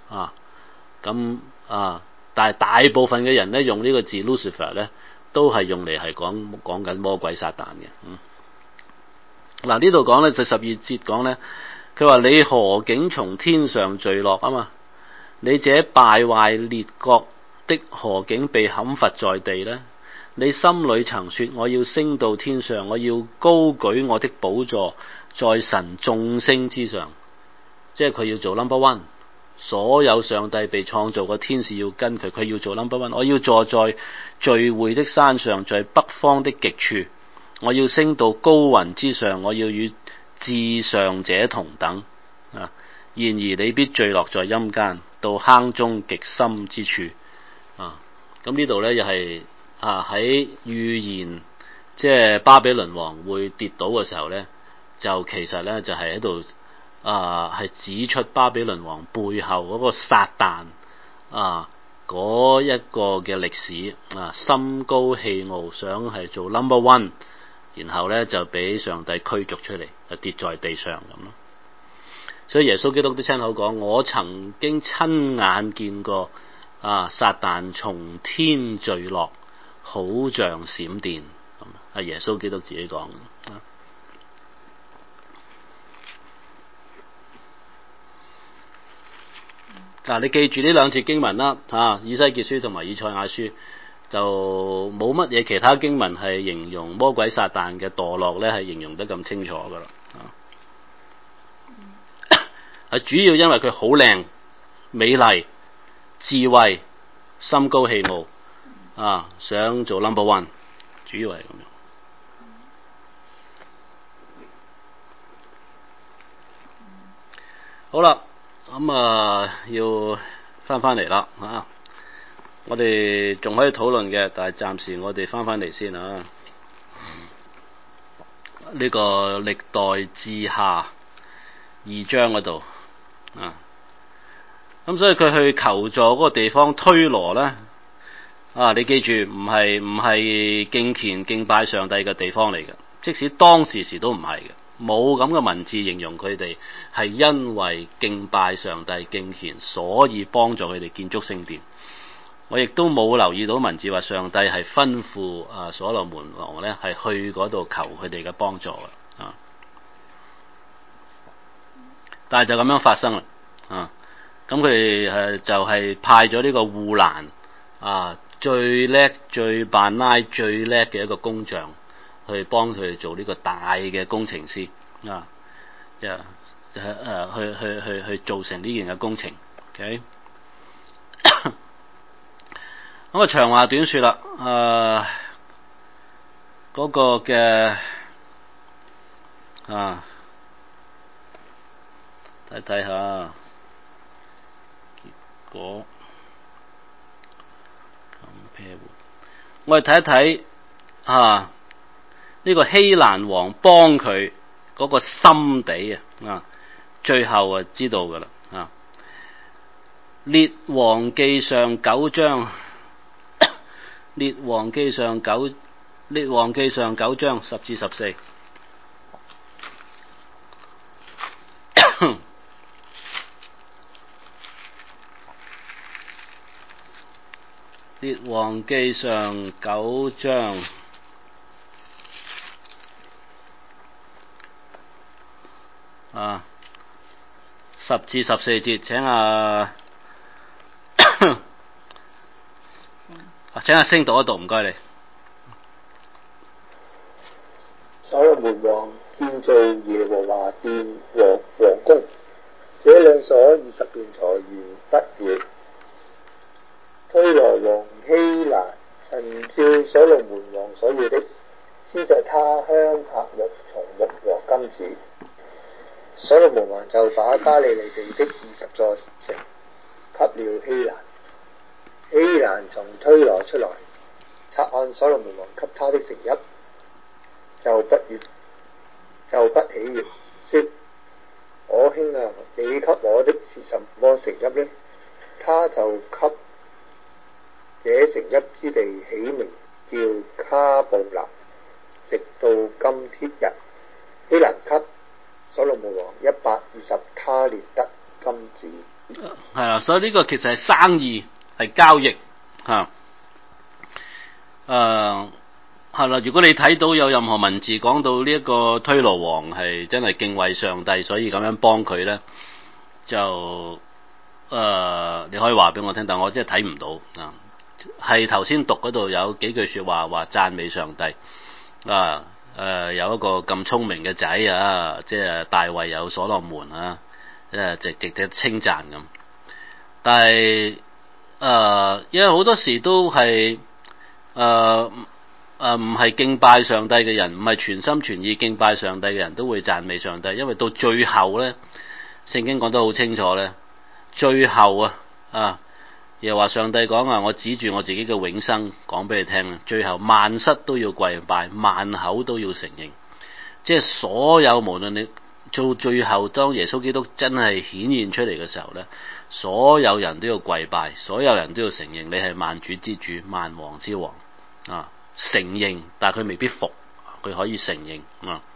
S1: 但係大部分嘅人咧用呢個字 Lucifer 咧都係用嚟係講緊魔鬼撒旦嘅。嗱呢度講咧就12節講咧，佢話你何竟從天上墜落啊嘛？你這敗壞列國的何竟被砍伐在地呢？你心裏曾說我要升到天上，我要高舉我的寶座在神眾星之上，即係佢要做 number one， 所有上帝被創造嘅天使要跟佢要做 number one。我要坐在聚會的山上，在北方的極處，我要升到高雲之上，我要與至上者同等。然而你必墜落在陰間，到坑中極深之處。咁呢度咧又係喺預言，即係巴比倫王會跌倒嘅時候咧，就其實咧就係喺度係指出巴比倫王背後嗰個撒旦嗰一個嘅歷史心高氣傲，想係做 number one， 然後咧就俾上帝驅逐出嚟，就跌在地上咁咯。所以耶穌基督都親口講，我曾經親眼見過撒旦從天墜落，好像閃電咁，係耶穌基督自己講嘅。你記住呢兩節經文啦，以西結書同埋以賽亞書，就冇乜嘢其他經文係形容魔鬼撒旦嘅墮落咧，係形容得咁清楚噶啦。係主要因為佢好靚、美麗、智慧、心高氣傲想做 number one， 主要係咁樣。好啦，要翻嚟啦我哋仲可以討論嘅，但係暫時我哋翻嚟先呢個歷代志下2章嗰度咁所以佢去求助嗰個地方推羅咧你記住唔係敬虔敬拜上帝嘅地方嚟嘅，即使當時都唔係嘅，冇咁嘅文字形容佢哋係因為敬拜上帝敬虔，所以幫助佢哋建築聖殿。我亦都冇留意到文字話上帝係吩咐所羅門王咧係去嗰度求佢哋嘅幫助嘅但係就咁樣發生啦咁佢哋就係派咗呢個戶蘭最叻最扮拉最叻嘅一個工匠去幫佢哋做呢個大嘅工程師去做成呢件嘅工程。OK， 咁長話短說啦，嗰個嘅睇下結果。我哋睇一睇呢個希蘭王幫佢嗰個心地最後知道噶啦列王記上9章列王記上9章10至14列王記上9章10至14節，請阿星讀一讀，唔該你。
S5: 所羅門王建造耶和華殿和王宮，這兩所20年才完畢了。推羅王希蘭曾照所羅門王所要的，先在他鄉刻木松木和金子。所羅門王就把加利利地的20座城給了希蘭。希蘭從推羅出來，察看所羅門王給他的城邑，就不悦不喜悅，說：我兄啊，你給我的是什麼城邑呢？他就給這城邑之地起名叫卡布勒，直到今天日。希蘭給所羅門王120他連得金子。
S1: 係啦，所以呢個其實係生意，係交易嚇。係啦，如果你睇到有任何文字講到呢一個推羅王係真係敬畏上帝，所以咁樣幫佢咧，就你可以話俾我聽，但我真係睇唔到啊。係頭先讀嗰度有幾句説話讚美上帝啊。有一個咁聰明嘅仔啊，即係大衛有所羅門啊，值得稱讚咁。但係因為好多時都係唔係敬拜上帝嘅人，唔係全心全意敬拜上帝嘅人都會讚美上帝，因為到最後咧，聖經講得好清楚咧，最後又話上帝講我指住我自己嘅永生講俾你聽，最後萬膝都要跪拜，萬口都要承認，即係所有無論你到最後當耶穌基督真係顯現出嚟嘅時候咧，所有人都要跪拜，所有人都要承認你係萬主之主、萬王之王啊！承認，但係佢未必服，佢可以承認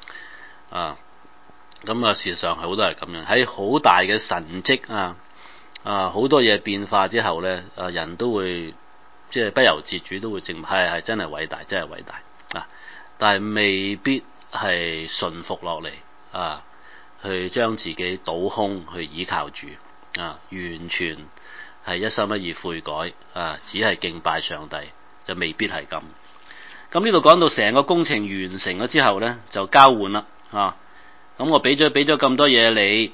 S1: 咁事實上係好多係咁樣，喺好大嘅神蹟好多嘢變化之後咧，人都會即係不由自主都會證明係真係偉大，真係偉大但係未必係順服落嚟去將自己倒空去倚靠主完全係一心一意悔改只係敬拜上帝，就未必係咁。咁呢度講到成個工程完成咗之後咧，就交換啦咁我俾咗咁多嘢你，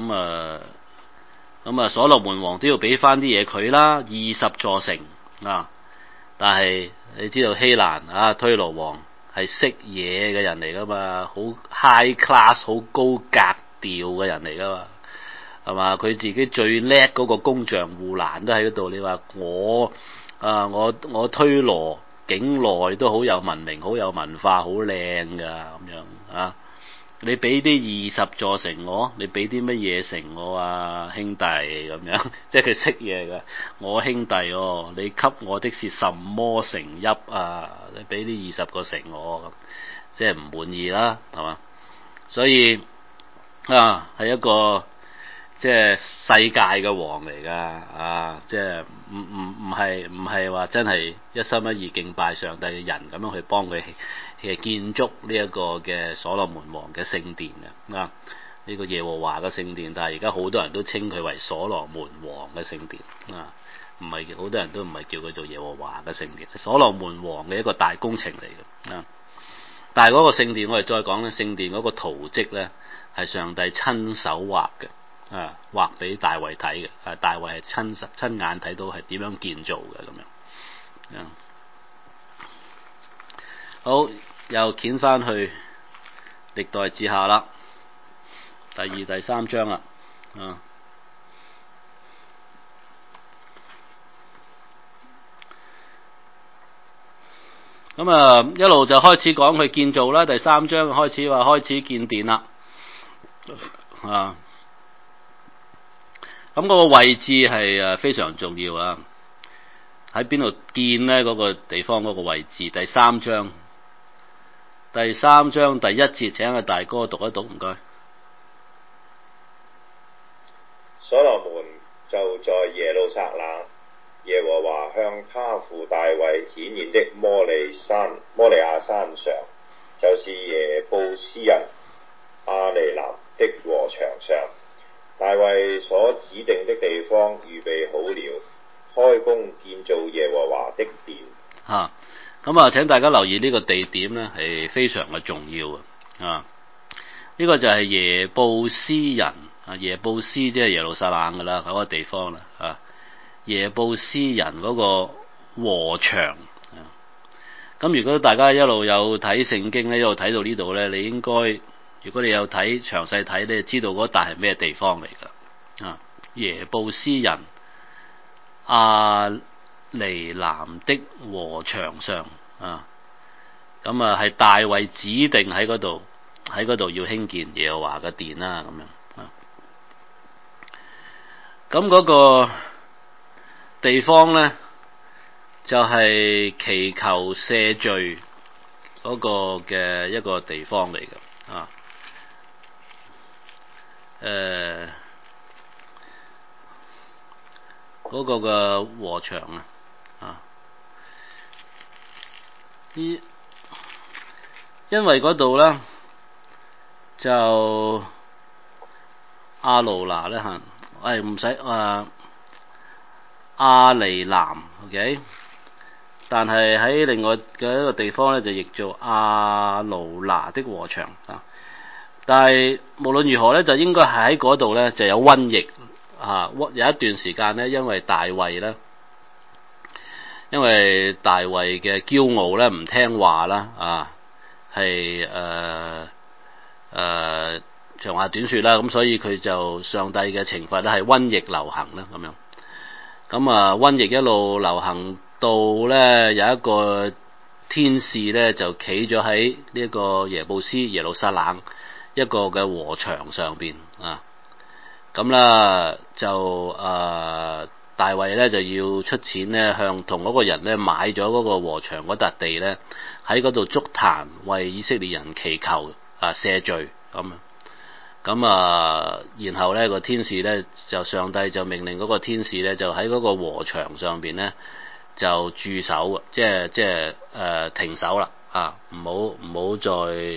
S1: 咁所羅門王都要俾翻啲嘢佢啦，20座城但係你知道希蘭推羅王係識嘢嘅人嚟噶嘛，好 high class 好高格調嘅人嚟噶嘛，係嘛？佢自己最叻嗰個工匠戶蘭都喺嗰度，你話我推羅境內都好有文明、好有文化、好靚噶咁樣你俾啲20座城我，你俾啲乜嘢城我兄弟咁樣，即係佢識嘢㗎。我兄弟你給我的是什麼城邑你俾啲20個城我咁，即係唔滿意啦，係嘛？所以係一個即係世界嘅王嚟㗎即係唔係話真係一心一意敬拜上帝嘅人咁樣去幫佢建築呢一個嘅所羅門王嘅聖殿嘅呢個耶和華嘅聖殿，但係而家好多人都稱佢為所羅門王嘅聖殿唔係好多人都唔係叫佢做耶和華嘅聖殿，所羅門王嘅一個大工程嚟嘅但係嗰個聖殿我哋再講咧，聖殿嗰個圖蹟咧係上帝親手畫嘅畫俾大衛睇嘅大衛係親眼睇到係點樣建造嘅咁樣好，又掀翻去歷代志下啦，第2、第3章啦咁一路就開始講佢建造啦，第3章開始建殿啦咁嗰個位置係非常重要喺邊度建呢？嗰個地方嗰個位置，第3章第1節，請阿大哥讀一讀，唔該。
S3: 所羅門就在耶路撒冷，耶和華向他父大衛顯現的摩利亞山上，就是耶布斯人亞尼南的禾場上，大衛所指定的地方預備好了，開工建造耶和華的殿。
S1: 咁請大家留意呢個地點咧係非常嘅重要呢個就係耶布斯人耶布斯即係耶路撒冷噶啦嗰個地方啦耶布斯人嗰個禾場咁如果大家一路有睇聖經咧，一路睇到呢度咧，你應該如果你有睇詳細睇咧，知道嗰笪係咩地方嚟噶耶布斯人亞尼南的禾場上咁係大衛指定喺嗰度喺嗰度要興建耶和華嘅殿啦，咁樣啊。咁嗰個地方咧，就係祈求赦罪嗰個嘅一個地方嚟嘅啊。嗰個嘅禾場啊，因為嗰度咧就亞路拿咧嚇，唔使亞利南 ，OK， 但係喺另外嘅一個地方咧就譯做亞路拿的禾場啊。但係無論如何咧，就應該係喺嗰度咧就有瘟疫啊！有一段時間咧，因為大衛嘅驕傲咧，唔聽話啦啊，係長話短說啦，咁所以佢就上帝嘅懲罰咧係瘟疫流行啦咁樣。咁啊，瘟疫一路流行到咧有一個天使咧就企咗喺呢個耶布斯耶路撒冷一個嘅禾場上邊啊，咁啦就大衛咧就要出錢咧向同嗰個人咧買咗嗰個禾場嗰笪地咧，喺嗰度築壇為以色列人祈求赦罪咁然後咧個天使咧就上帝就命令嗰個天使咧就喺嗰個禾場上邊咧就駐守，即係停手啦啊，唔好再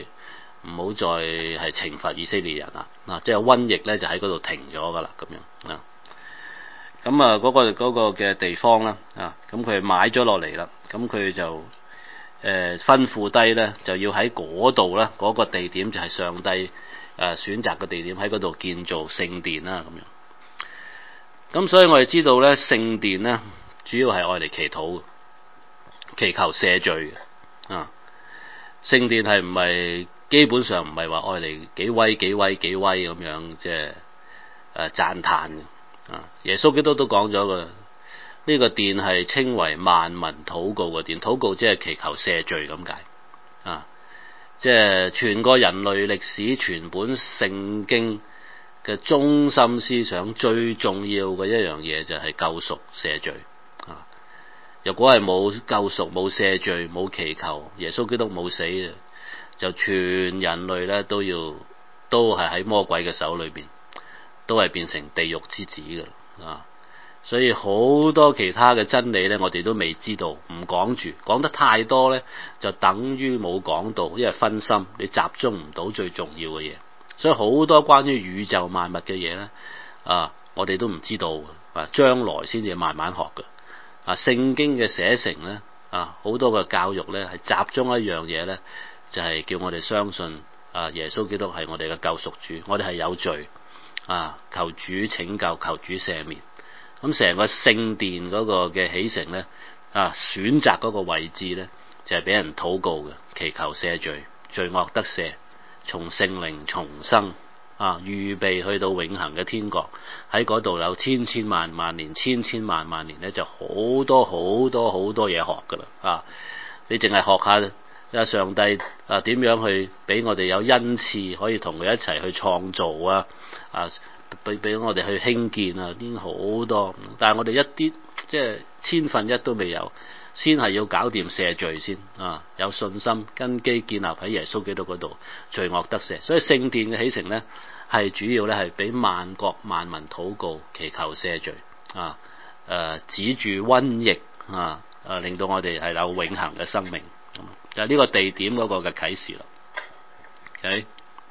S1: 係懲罰以色列人啦，即係瘟疫咧就喺嗰度停咗噶啦，咁樣啊。咁嗰個嘅地方啦啊，咁佢買咗落嚟啦，咁佢就吩咐低咧，就要喺嗰度咧，嗰個地點就係上帝選擇嘅地點，喺嗰度建造聖殿啦，咁樣。咁所以我哋知道咧，聖殿咧主要係愛嚟祈禱、祈求赦罪嘅啊。聖殿係唔係基本上唔係話愛嚟幾威咁樣，即係讚嘆嘅啊。耶穌基督都講咗嘅，呢個殿係稱為萬民禱告嘅殿，禱告即係祈求赦罪咁解啊。即係全個人類歷史、全本聖經嘅中心思想最重要嘅一樣嘢就係救贖赦罪啊。若果係冇救贖、冇赦罪、冇祈求，耶穌基督冇死嘅，就全人類咧都係喺魔鬼嘅手裏邊，都係變成地獄之子噶啊！所以好多其他嘅真理咧，我哋都未知道，唔講住，講得太多咧，就等於冇講到，因為分心，你集中唔到最重要嘅嘢。所以好多關於宇宙萬物嘅嘢咧，我哋都唔知道啊，將來先至慢慢學嘅。聖經嘅寫成咧，好多嘅教育咧，係集中一樣嘢咧，就係叫我哋相信耶穌基督係我哋嘅救贖主，我哋係有罪求主拯救，求主赦免。咁成個聖殿嗰個嘅起承咧，選擇嗰個位置咧，就係俾人禱告嘅，祈求赦罪，罪惡得赦，從聖靈重生預備去到永恆嘅天國，喺嗰度有千千萬萬年咧，就好多嘢學噶啦你淨係學下上帝點樣去俾我哋有恩賜，可以同佢一齊去創造俾我哋去興建已經好多，但係我哋一啲即係1/1000都未有，先係要搞掂赦罪先有信心根基建立喺耶穌基督嗰度，罪惡得赦。所以聖殿嘅起承咧，係主要咧係俾萬國萬民禱告，祈求赦罪止住瘟疫令到我哋係有永恆嘅生命。就係呢個地點嗰個嘅啟示啦。OK，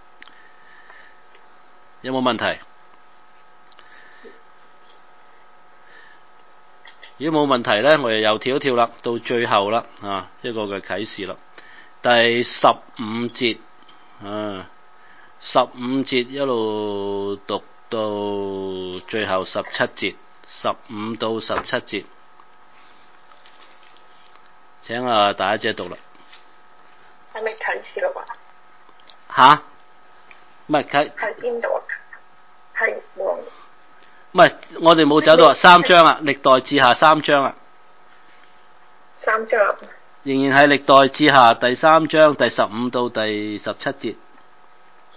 S1: 有冇問題？如果冇問題咧，我哋又跳一跳啦，到最後啦一個嘅啟示啦，第15節15節一路讀到最後17節，15到17節，請大家姐讀啦。
S6: 係咪啟示啦啩？
S1: 吓？唔係啟？
S6: 喺邊度啊？係黃。
S1: 唔係，我哋冇走到3章歷代志下3章
S6: 3章。
S1: 仍然係歷代志下第3章第15到第17節。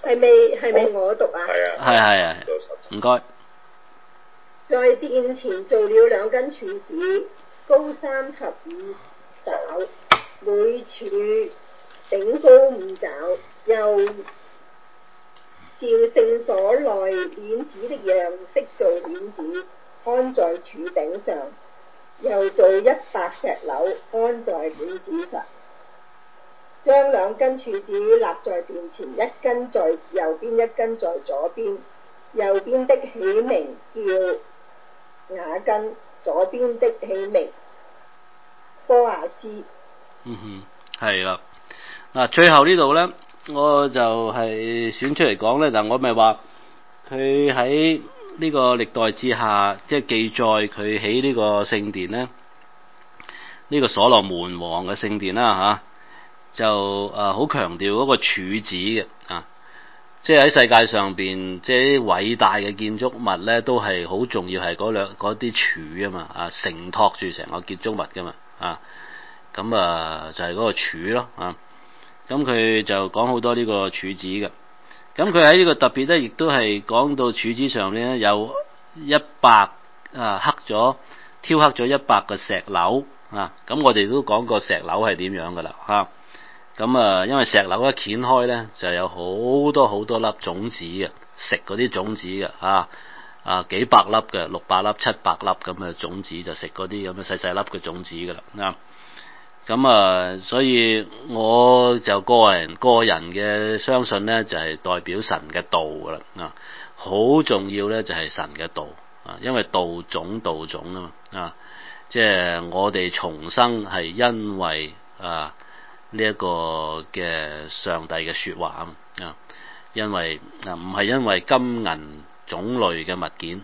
S2: 係咪我讀啊？
S3: 係啊，
S1: 係，
S3: 到17
S1: 唔該。
S2: 在殿前做了兩根柱子，高35肘，每柱頂高5肘，又照聖所內鏈子的樣式做鏈子，安在柱頂上，又做100石榴安在鏈子上，將兩根柱子立在殿前，一根在右邊，一根在左邊。右邊的起名叫雅根，左邊的起名波亞斯。
S1: 係啦。嗱，最後呢度咧，我就係選出嚟講咧，但我咪話佢喺呢個歷代志下，即係記載佢起呢個聖殿咧，呢個所羅門王嘅聖殿啦嚇，就好強調嗰個柱子嘅啊。即係喺世界上邊，即係啲偉大嘅建築物咧，都係好重要，係嗰啲柱啊嘛，啊承托住成個建築物噶嘛，啊咁就係嗰個柱咯，啊咁佢就講好多呢個柱子嘅。咁佢喺呢個特別咧，亦都係講到柱子上咧有挑黑咗100個石榴啊。咁我哋都講過石榴係點樣噶啦嚇。咁因為石榴一掀開咧，就有好多好多粒種子嘅，食嗰啲種子嘅幾百粒嘅，600粒、700粒咁嘅種子，就食嗰啲咁嘅細細粒嘅種子噶啦。咁所以我就個人嘅相信咧，就係代表神嘅道噶啦。好重要咧，就係神嘅道啊，因為道種啊嘛即係我哋重生係因為呢一個嘅上帝嘅說話啊，因為唔係因為金銀種類嘅物件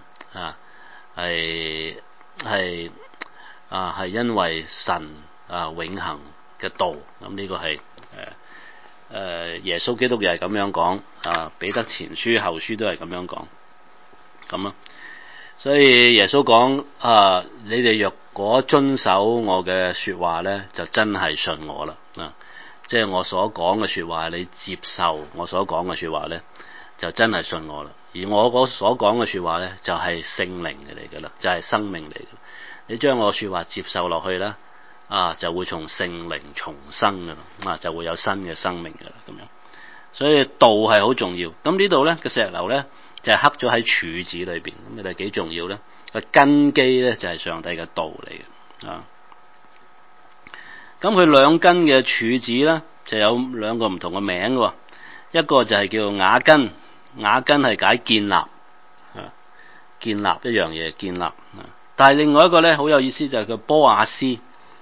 S1: 係因為神永恆嘅道。咁呢個係耶穌基督又係咁樣講彼得前書後書都係咁樣講咁咯。所以耶穌講你哋若果遵守我嘅說話咧，就真係信我啦。即係我所講嘅說話，你接受我所講嘅說話咧，就真係信我啦。而我所講嘅說話咧，就係聖靈嚟噶啦，就係生命嚟嘅。你將我說話接受落去啦，就會從聖靈重生噶啦，就會有新嘅生命噶啦咁樣。所以道係好重要。咁呢度咧個石榴咧就係刻咗喺柱子裏邊，咁你哋幾重要咧？個根基咧就係上帝嘅道嚟嘅啊。咁佢兩根嘅柱子咧就有兩個唔同嘅名嘅，一個就係叫雅根，雅根係解建立建立一樣嘢，建立。但係另外一個咧好有意思，就係叫波亞斯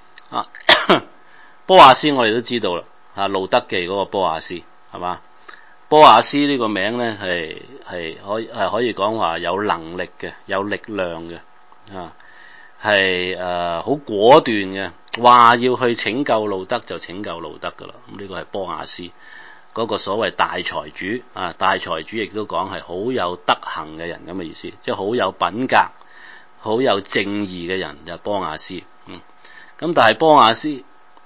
S1: 波亞斯我哋都知道啦，路德記嗰個波亞斯係嘛？波亞斯呢個名咧係可以講話有能力嘅，有力量嘅係好果斷嘅，話要去拯救路德就拯救路德噶啦。咁呢個係波亞斯嗰個所謂大財主大財主亦都講係好有德行嘅人咁嘅意思，即係好有品格、好有正義嘅人就係波亞斯。咁但係波亞斯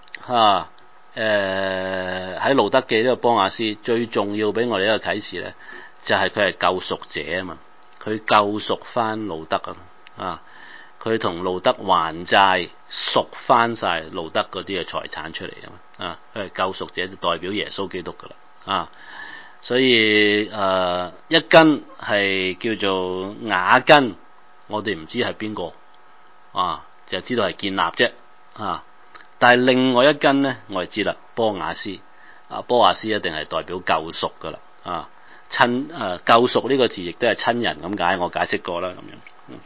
S1: 喺路德記呢個波亞斯最重要俾我哋一個啟示咧，就係佢係救贖者啊嘛，佢救贖翻路德佢同路德還債，贖翻晒路德嗰啲嘅財產出嚟佢係救贖者，就代表耶穌基督噶啦所以一根係叫做雅根，我哋唔知係邊個就知道係建立啫但係另外一根咧，我哋知啦，波亞斯波亞斯一定係代表救贖噶啦救贖呢個字亦都係親人咁解，我解釋過啦咁樣。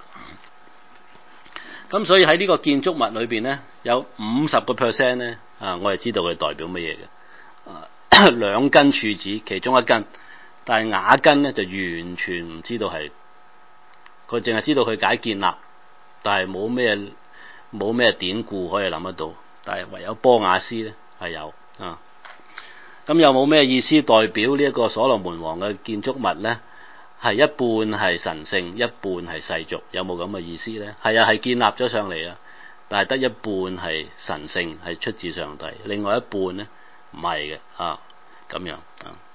S1: 咁所以喺呢個建築物裏邊咧，有50% 咧我哋知道佢代表乜嘢嘅兩根柱子其中一根，但係雅根咧就完全唔知道係，佢淨係知道佢解建立，但係冇咩典故可以諗得到，但係唯有波亞斯咧係有咁有冇咩意思代表呢一個所羅門王嘅建築物咧？係一半係神聖，一半係世俗，有冇咁嘅意思咧？係建立咗上嚟但係得一半係神聖，係出自上帝，另外一半咧唔係嘅咁樣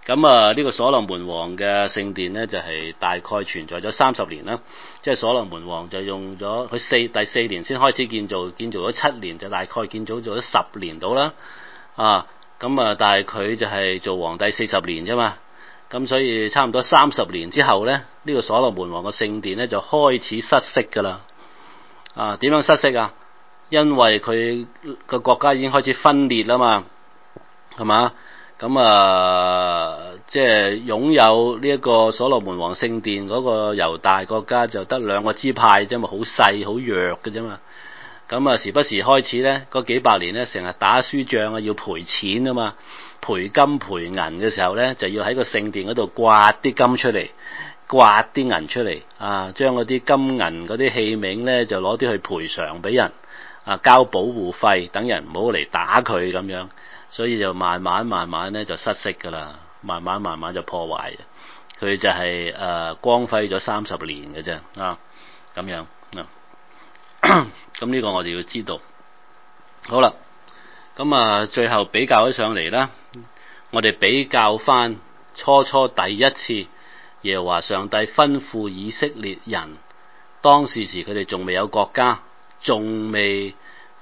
S1: 咁啊，呢個所羅門王嘅聖殿呢，就係大概存在咗30年啦。即係所羅門王就用咗佢第四年先開始建造咗7年，就大概建造咗10年到啦。咁啊，但係佢就係做皇帝40年啫嘛。咁所以差唔多30年之後呢，呢個所羅門王嘅聖殿呢，就開始失色噶啦。點樣失色啊？因為佢個國家已經開始分裂啦嘛，係嘛？咁即係擁有呢一個所羅門王聖殿嗰個猶大國家就得2個支派啫嘛，好細好弱嘅啫嘛。咁啊，時不時開始咧，嗰幾百年咧，成日打輸仗啊，要賠錢啊嘛，賠金賠銀嘅時候咧，就要喺個聖殿嗰度刮啲金出嚟，刮啲銀出嚟，將嗰啲金銀嗰啲器皿咧，就攞啲去賠償俾人，交保護費，等人唔好嚟打佢咁樣。所以就慢慢咧就失色噶啦，慢慢就破壞。佢就係光輝咗30年嘅啫，咁樣。咁呢個我哋要知道。好啦，咁最後比較咗上嚟啦，我哋比較翻初第一次耶和華上帝吩咐以色列人，當時佢哋仲未有國家，仲係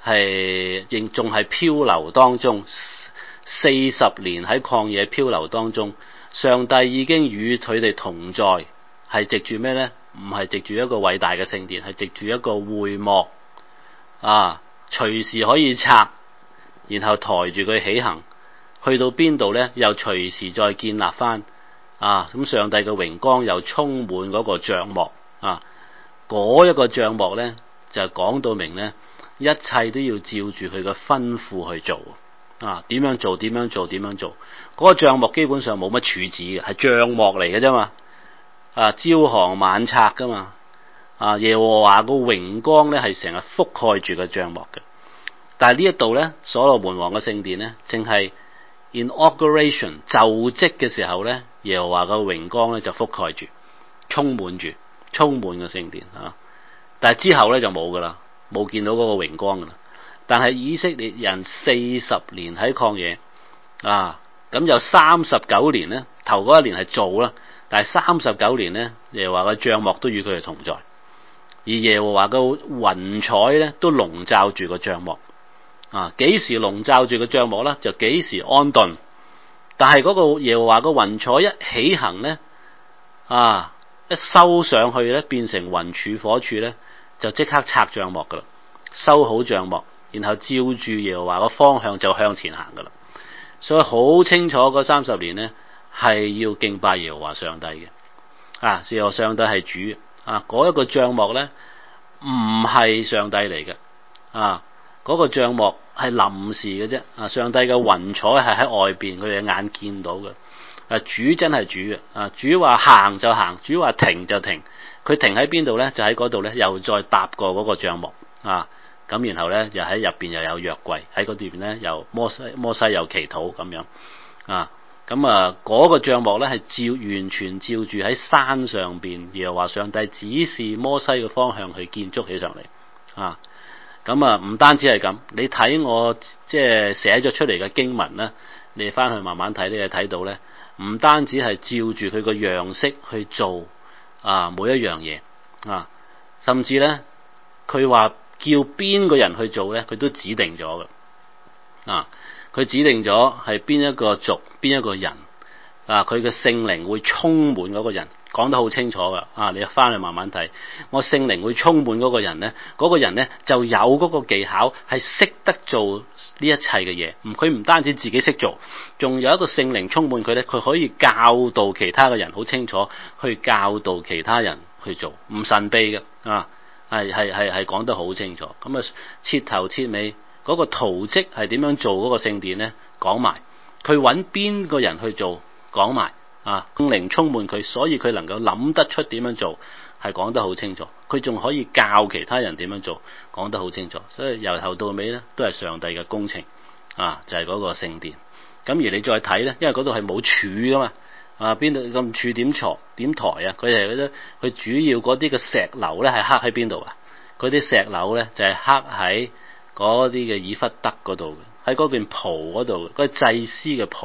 S1: 漂流當中，40年喺曠野漂流當中，上帝已經與佢哋同在，係藉住咩呢？唔係藉住一個偉大嘅聖殿，係藉住一個會幕，隨時可以拆，然後抬住佢起行，去到邊度呢？又隨時再建立翻，咁上帝嘅榮光又充滿嗰個帳幕，嗰一個帳幕呢，就講到明呢，一切都要照住佢嘅吩咐去做，點樣做？嗰個帳幕基本上冇乜柱子嘅，係帳幕嚟嘅啫嘛。朝行晚拆噶嘛，耶和華個榮光咧係成日覆蓋住個帳幕嘅。但係呢一度咧，所羅門王嘅聖殿咧，淨係 inauguration 就職嘅時候咧，耶和華個榮光咧就覆蓋住，充滿個聖殿。但係之後咧就冇噶啦，冇見到嗰個榮光噶啦。但係以色列人40年喺曠野，咁有39年咧，頭嗰1年係做啦。但係39年呢，耶和華嘅帳幕都與佢哋同在，而耶和華嘅雲彩呢都籠罩住個帳幕。幾時籠罩住個帳幕呢？就幾時安頓。但係嗰個耶和華嘅雲彩一起行呢，一收上去呢，變成雲柱火柱呢，就即刻拆帳幕噶啦，收好帳幕，然後照住耶和華嘅方向就向前行噶啦。所以好清楚嗰30年呢，係要敬拜耶和華上帝嘅，耶和華上帝係主，嗰一個帳幕咧唔係上帝嚟嘅，嗰個帳幕係臨時嘅啫，上帝嘅雲彩係喺外邊，佢哋眼見到嘅，主真係主嘅，主話行就行，主話停就停，佢停喺邊度咧？就喺嗰度咧，又再搭過嗰個帳幕，咁然後咧又喺入邊又有約櫃，喺嗰邊咧又摩西又祈禱咁樣，嗰個帳幕咧係完全照住喺山上邊，耶和華上帝指示摩西嘅方向去建築起上嚟，唔單止係咁，你睇我即係寫咗出嚟嘅經文咧，你翻去慢慢睇，你就睇到咧，唔單止係照住佢個樣式去做每一樣嘢，甚至咧佢話叫邊個人去做咧，佢都指定咗嘅，佢指定咗係邊一個族邊一個人，佢嘅聖靈會充滿嗰個人，講得好清楚噶，你翻去慢慢睇，我聖靈會充滿嗰個人咧，嗰個人咧就有嗰個技巧，係識得做呢一切嘅嘢，佢唔單止自己識做，仲有一個聖靈充滿佢咧，佢可以教導其他嘅人，好清楚去教導其他人去做，唔神秘嘅，係講得好清楚，徹頭徹尾。嗰個圖蹟係點樣做嗰個聖殿呢？講埋，佢揾邊個人去做，講埋，聖靈充滿佢，所以佢能夠諗得出點樣做，係講得好清楚。佢仲可以教其他人點樣做，講得好清楚。所以由頭到尾呢，都係上帝嘅工程，就係嗰個聖殿。咁而你再睇呢，因為嗰度係冇柱噶嘛，邊度咁柱點抬啊？佢係佢主要嗰啲嘅石樓呢，係刻喺邊度啊？嗰啲石樓呢，就係刻喺嗰啲嘅以弗得嗰度嘅，喺嗰件袍嗰度，嗰祭司嘅袍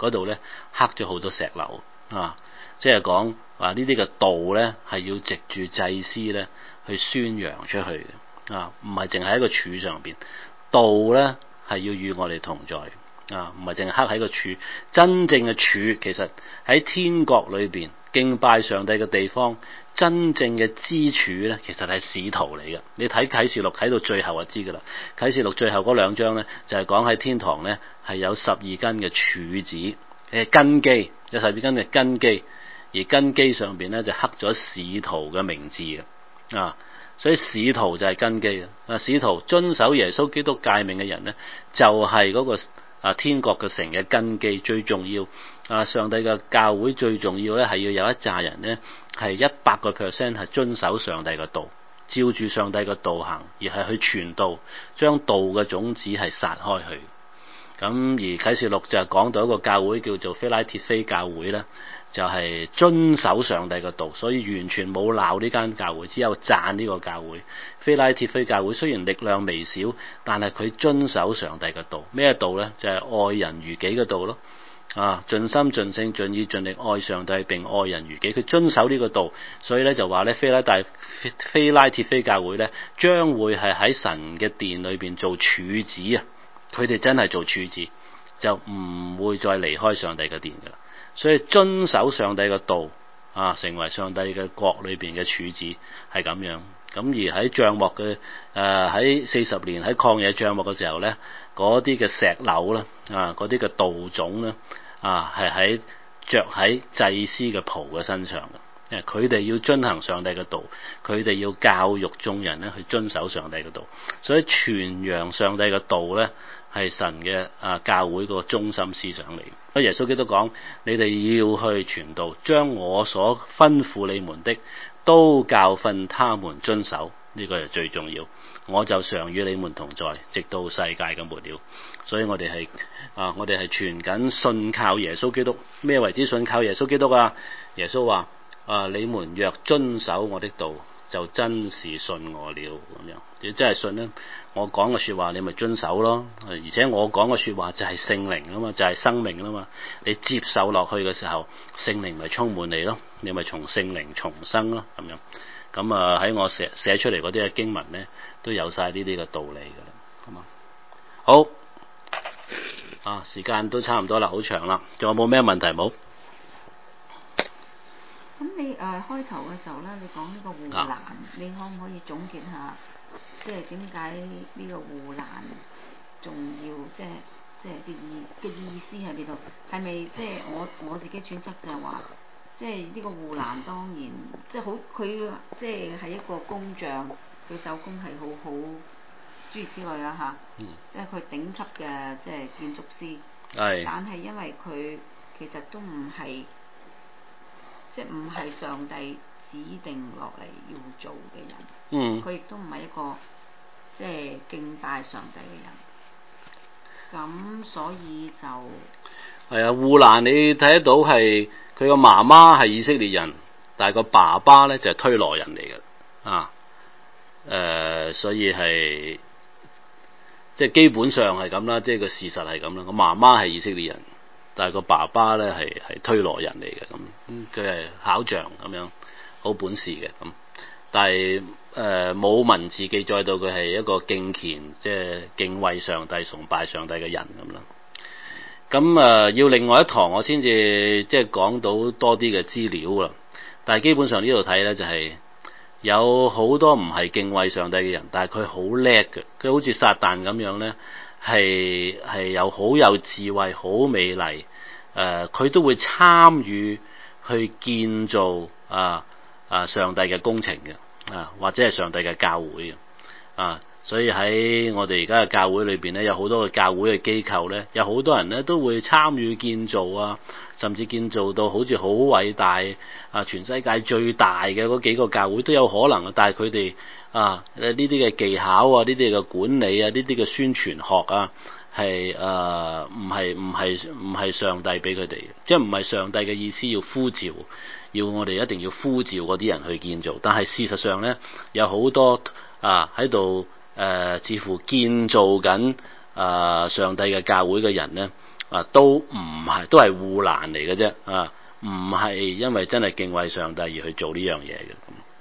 S1: 嗰度咧刻咗好多石榴啊，即係講話呢啲嘅道咧係要藉住祭司咧去宣揚出去嘅啊，唔係淨係喺個柱上邊，道咧係要與我哋同在啊，唔係淨係刻喺個柱，真正嘅柱其實喺天國裏邊敬拜上帝嘅地方，真正嘅支柱咧其實係使徒嚟嘅。你睇啟示錄睇到最後就知噶啦，啟示錄最後嗰2章咧就係講喺天堂咧係有12根嘅柱子根基，有12根嘅根基，而根基上邊咧就刻咗使徒嘅名字嘅啊，所以使徒就係根基啊，使徒遵守耶穌基督誡命嘅人咧就係嗰個天國嘅城嘅根基。最重要上帝嘅教會最重要咧係要有一紮人咧係100% 係遵守上帝嘅道，照住上帝嘅道行，而係去傳道，將道嘅種子係撒開去。咁而啟示錄就係講到一個教會叫做非拉鐵非教會咧，就係遵守上帝嘅道，所以完全冇鬧呢間教會，只有讚呢個教會。非拉鐵非教會雖然力量微小，但係佢遵守上帝嘅道。咩道呢？就係愛人如己嘅道咯。盡心盡性盡意盡力愛上帝並愛人如己，佢遵守呢個道，所以咧就話咧非拉鐵非教會咧將會係喺神嘅殿裏邊做柱子啊！佢哋真係做柱子，就唔會再離開上帝嘅殿噶啦。所以遵守上帝嘅道成為上帝嘅國裏邊嘅柱子係咁樣。咁而喺帳幕嘅喺40年喺曠野帳幕嘅時候咧，嗰啲嘅石榴啦嗰啲嘅道種咧係着喺祭司嘅袍嘅身上嘅。佢哋要遵行上帝嘅道，佢哋要教育眾人咧去遵守上帝嘅道，所以傳揚上帝嘅道咧係神嘅教會個中心思想嚟。所以耶穌基督講：你哋要去傳道，將我所吩咐你們的都教訓他們遵守，呢個係最重要。我就常與你們同在，直到世界嘅末了。所以我哋係傳緊信靠耶穌基督。咩為之信靠耶穌基督啊？耶穌話：你們若遵守我的道，就真是信我了。咁樣，你真係信咧，我講嘅說話你咪遵守咯。而且我講嘅說話就係聖靈啊嘛，就係生命啊嘛。你接受落去嘅時候，聖靈咪充滿你咯，你咪從聖靈重生咯。咁樣，咁喺我寫出嚟嗰啲嘅經文咧，都有晒呢啲嘅道理噶啦。咁好時間都差唔多啦，好長啦，仲有冇咩問題冇？
S4: 咁你開頭嘅時候咧，你講呢個護欄，你可唔可以總結下，即係點解呢個護欄重要？即係嘅意思喺邊度？係咪即係我自己揣測就係話，即係呢個護欄當然即係好，佢即係一個工匠，佢手工係好諸如此類啦嚇。即係佢頂級嘅即係建築師。係。但係因為佢其實都唔係。即係唔係上帝指定落嚟要做嘅人，佢亦都唔係一個即係敬拜上帝嘅人，咁所以就係
S1: 護欄你睇得到係佢個媽媽係以色列人，但係個爸爸咧就係推羅人嚟嘅，所以係即係基本上係咁啦，即係個事實係咁啦。個媽媽係以色列人。但係個爸爸咧係推羅人嚟嘅，咁佢係巧匠咁樣，好本事嘅咁。但係冇文字記載到佢係一個敬虔，即係敬畏上帝、崇拜上帝嘅人咁啦。咁要另外一堂我先至即係講到多啲嘅資料啦。但係基本上呢度睇咧就係有好多唔係敬畏上帝嘅人，但係佢好叻嘅，佢好似撒旦咁樣咧。係有好有智慧、好美麗，佢都會參與去建造上帝嘅工程嘅，或者係上帝嘅教會嘅，所以喺我哋而家嘅教會裏邊咧，有好多嘅教會嘅機構咧，有好多人咧都會參與建造啊，甚至建造到好似好偉大全世界最大嘅嗰幾個教會都有可能，但係佢哋呢啲嘅技巧呢啲嘅管理呢啲嘅宣傳學係唔係上帝俾佢哋嘅，即係唔係上帝嘅意思要呼召，要我哋一定要呼召嗰啲人去建造。但係事實上咧，有好多喺度似乎建造緊上帝嘅教會嘅人咧， 都唔係，都係護欄嚟嘅啫唔係因為真係敬畏上帝而去做呢樣嘢嘅。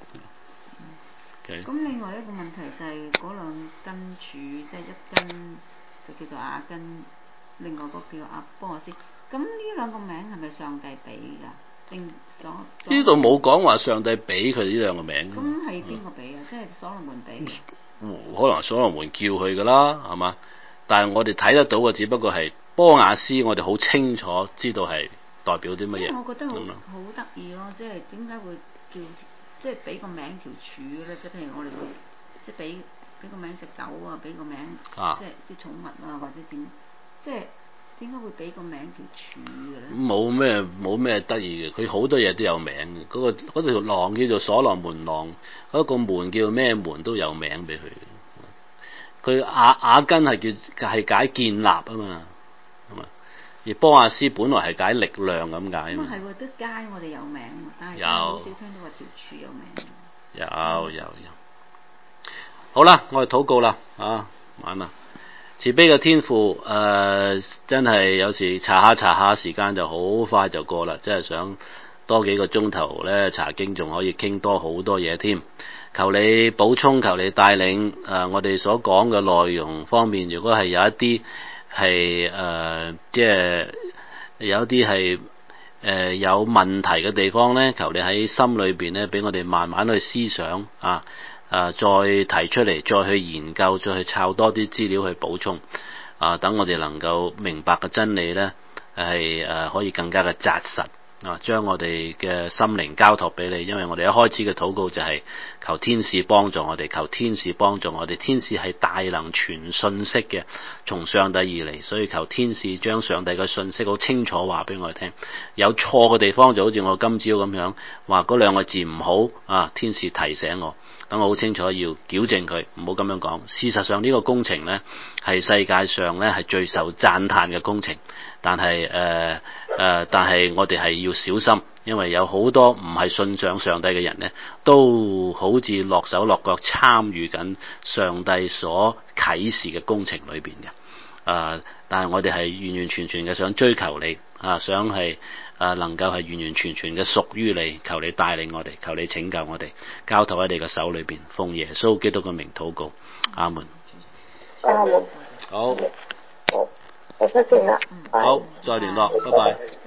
S4: 咁另外一個問題就係嗰兩根柱，即係一根就叫做雅根，另外嗰個叫阿波斯。咁呢兩個名係咪上帝俾㗎？定
S1: 呢度冇講話上帝俾佢呢兩個名。
S4: 咁係邊個俾啊？即係所羅門俾。
S1: 可能所羅門叫佢㗎啦，係嘛？但係我哋睇得到嘅只不過係波亞斯，我哋好清楚知道係代表啲乜嘢。
S4: 即係我覺得好得意咯，即係點解會叫即係俾個名條柱咧？即係譬如我哋會即係俾個名隻狗啊，俾個名即係啲寵物啊，或者點？即係點解會俾個名條柱嘅咧？冇咩得意嘅，佢好多嘢都有名嘅。嗰條廊叫做所羅門廊，嗰個門叫咩門都有名俾佢。佢雅根係解建立啊嘛，係嘛？而波亞斯本來係解力量咁解啊嘛。咁係喎，啲街我哋有名，但係好少聽到話條柱有名。有。好啦，我哋禱告啦，晚啦。慈悲嘅天父，真係有時查下時間就好快就過啦，真係想多幾個鐘頭咧查經，仲可以傾多好多嘢添。求你補充，求你帶領我哋所講嘅內容方面，如果係有一啲係即係有一啲係有問題嘅地方咧，求你喺心裏邊咧，俾我哋慢慢去思想再提出嚟，再去研究，再去抄多啲資料去補充等我哋能夠明白嘅真理咧係可以更加嘅紮實。將我哋嘅心靈交託俾你，因為我哋一開始嘅禱告就係求天使幫助我哋，求天使幫助我哋。天使係大能傳信息嘅，從上帝而嚟，所以求天使將上帝嘅信息好清楚話俾我哋聽。有錯嘅地方就好似我今朝咁樣話嗰兩個字唔好天使提醒我，等我好清楚要矯正佢，唔好咁樣講。事實上呢個工程呢，係世界上呢係最受讚嘆嘅工程，但係我哋係要小心，因為有好多唔係信上帝嘅人呢，都好似落手落腳參與緊上帝所啟示嘅工程裏邊嘅。但係我哋係完完全全嘅想追求你想係能夠係完完全全嘅屬於你，求你帶領我哋，求你拯救我哋，交託喺你嘅手裏邊，奉耶穌基督嘅名禱告，阿門。
S6: 阿門。
S1: 好，
S6: 我出線啦。
S1: 好，再聯絡，拜拜。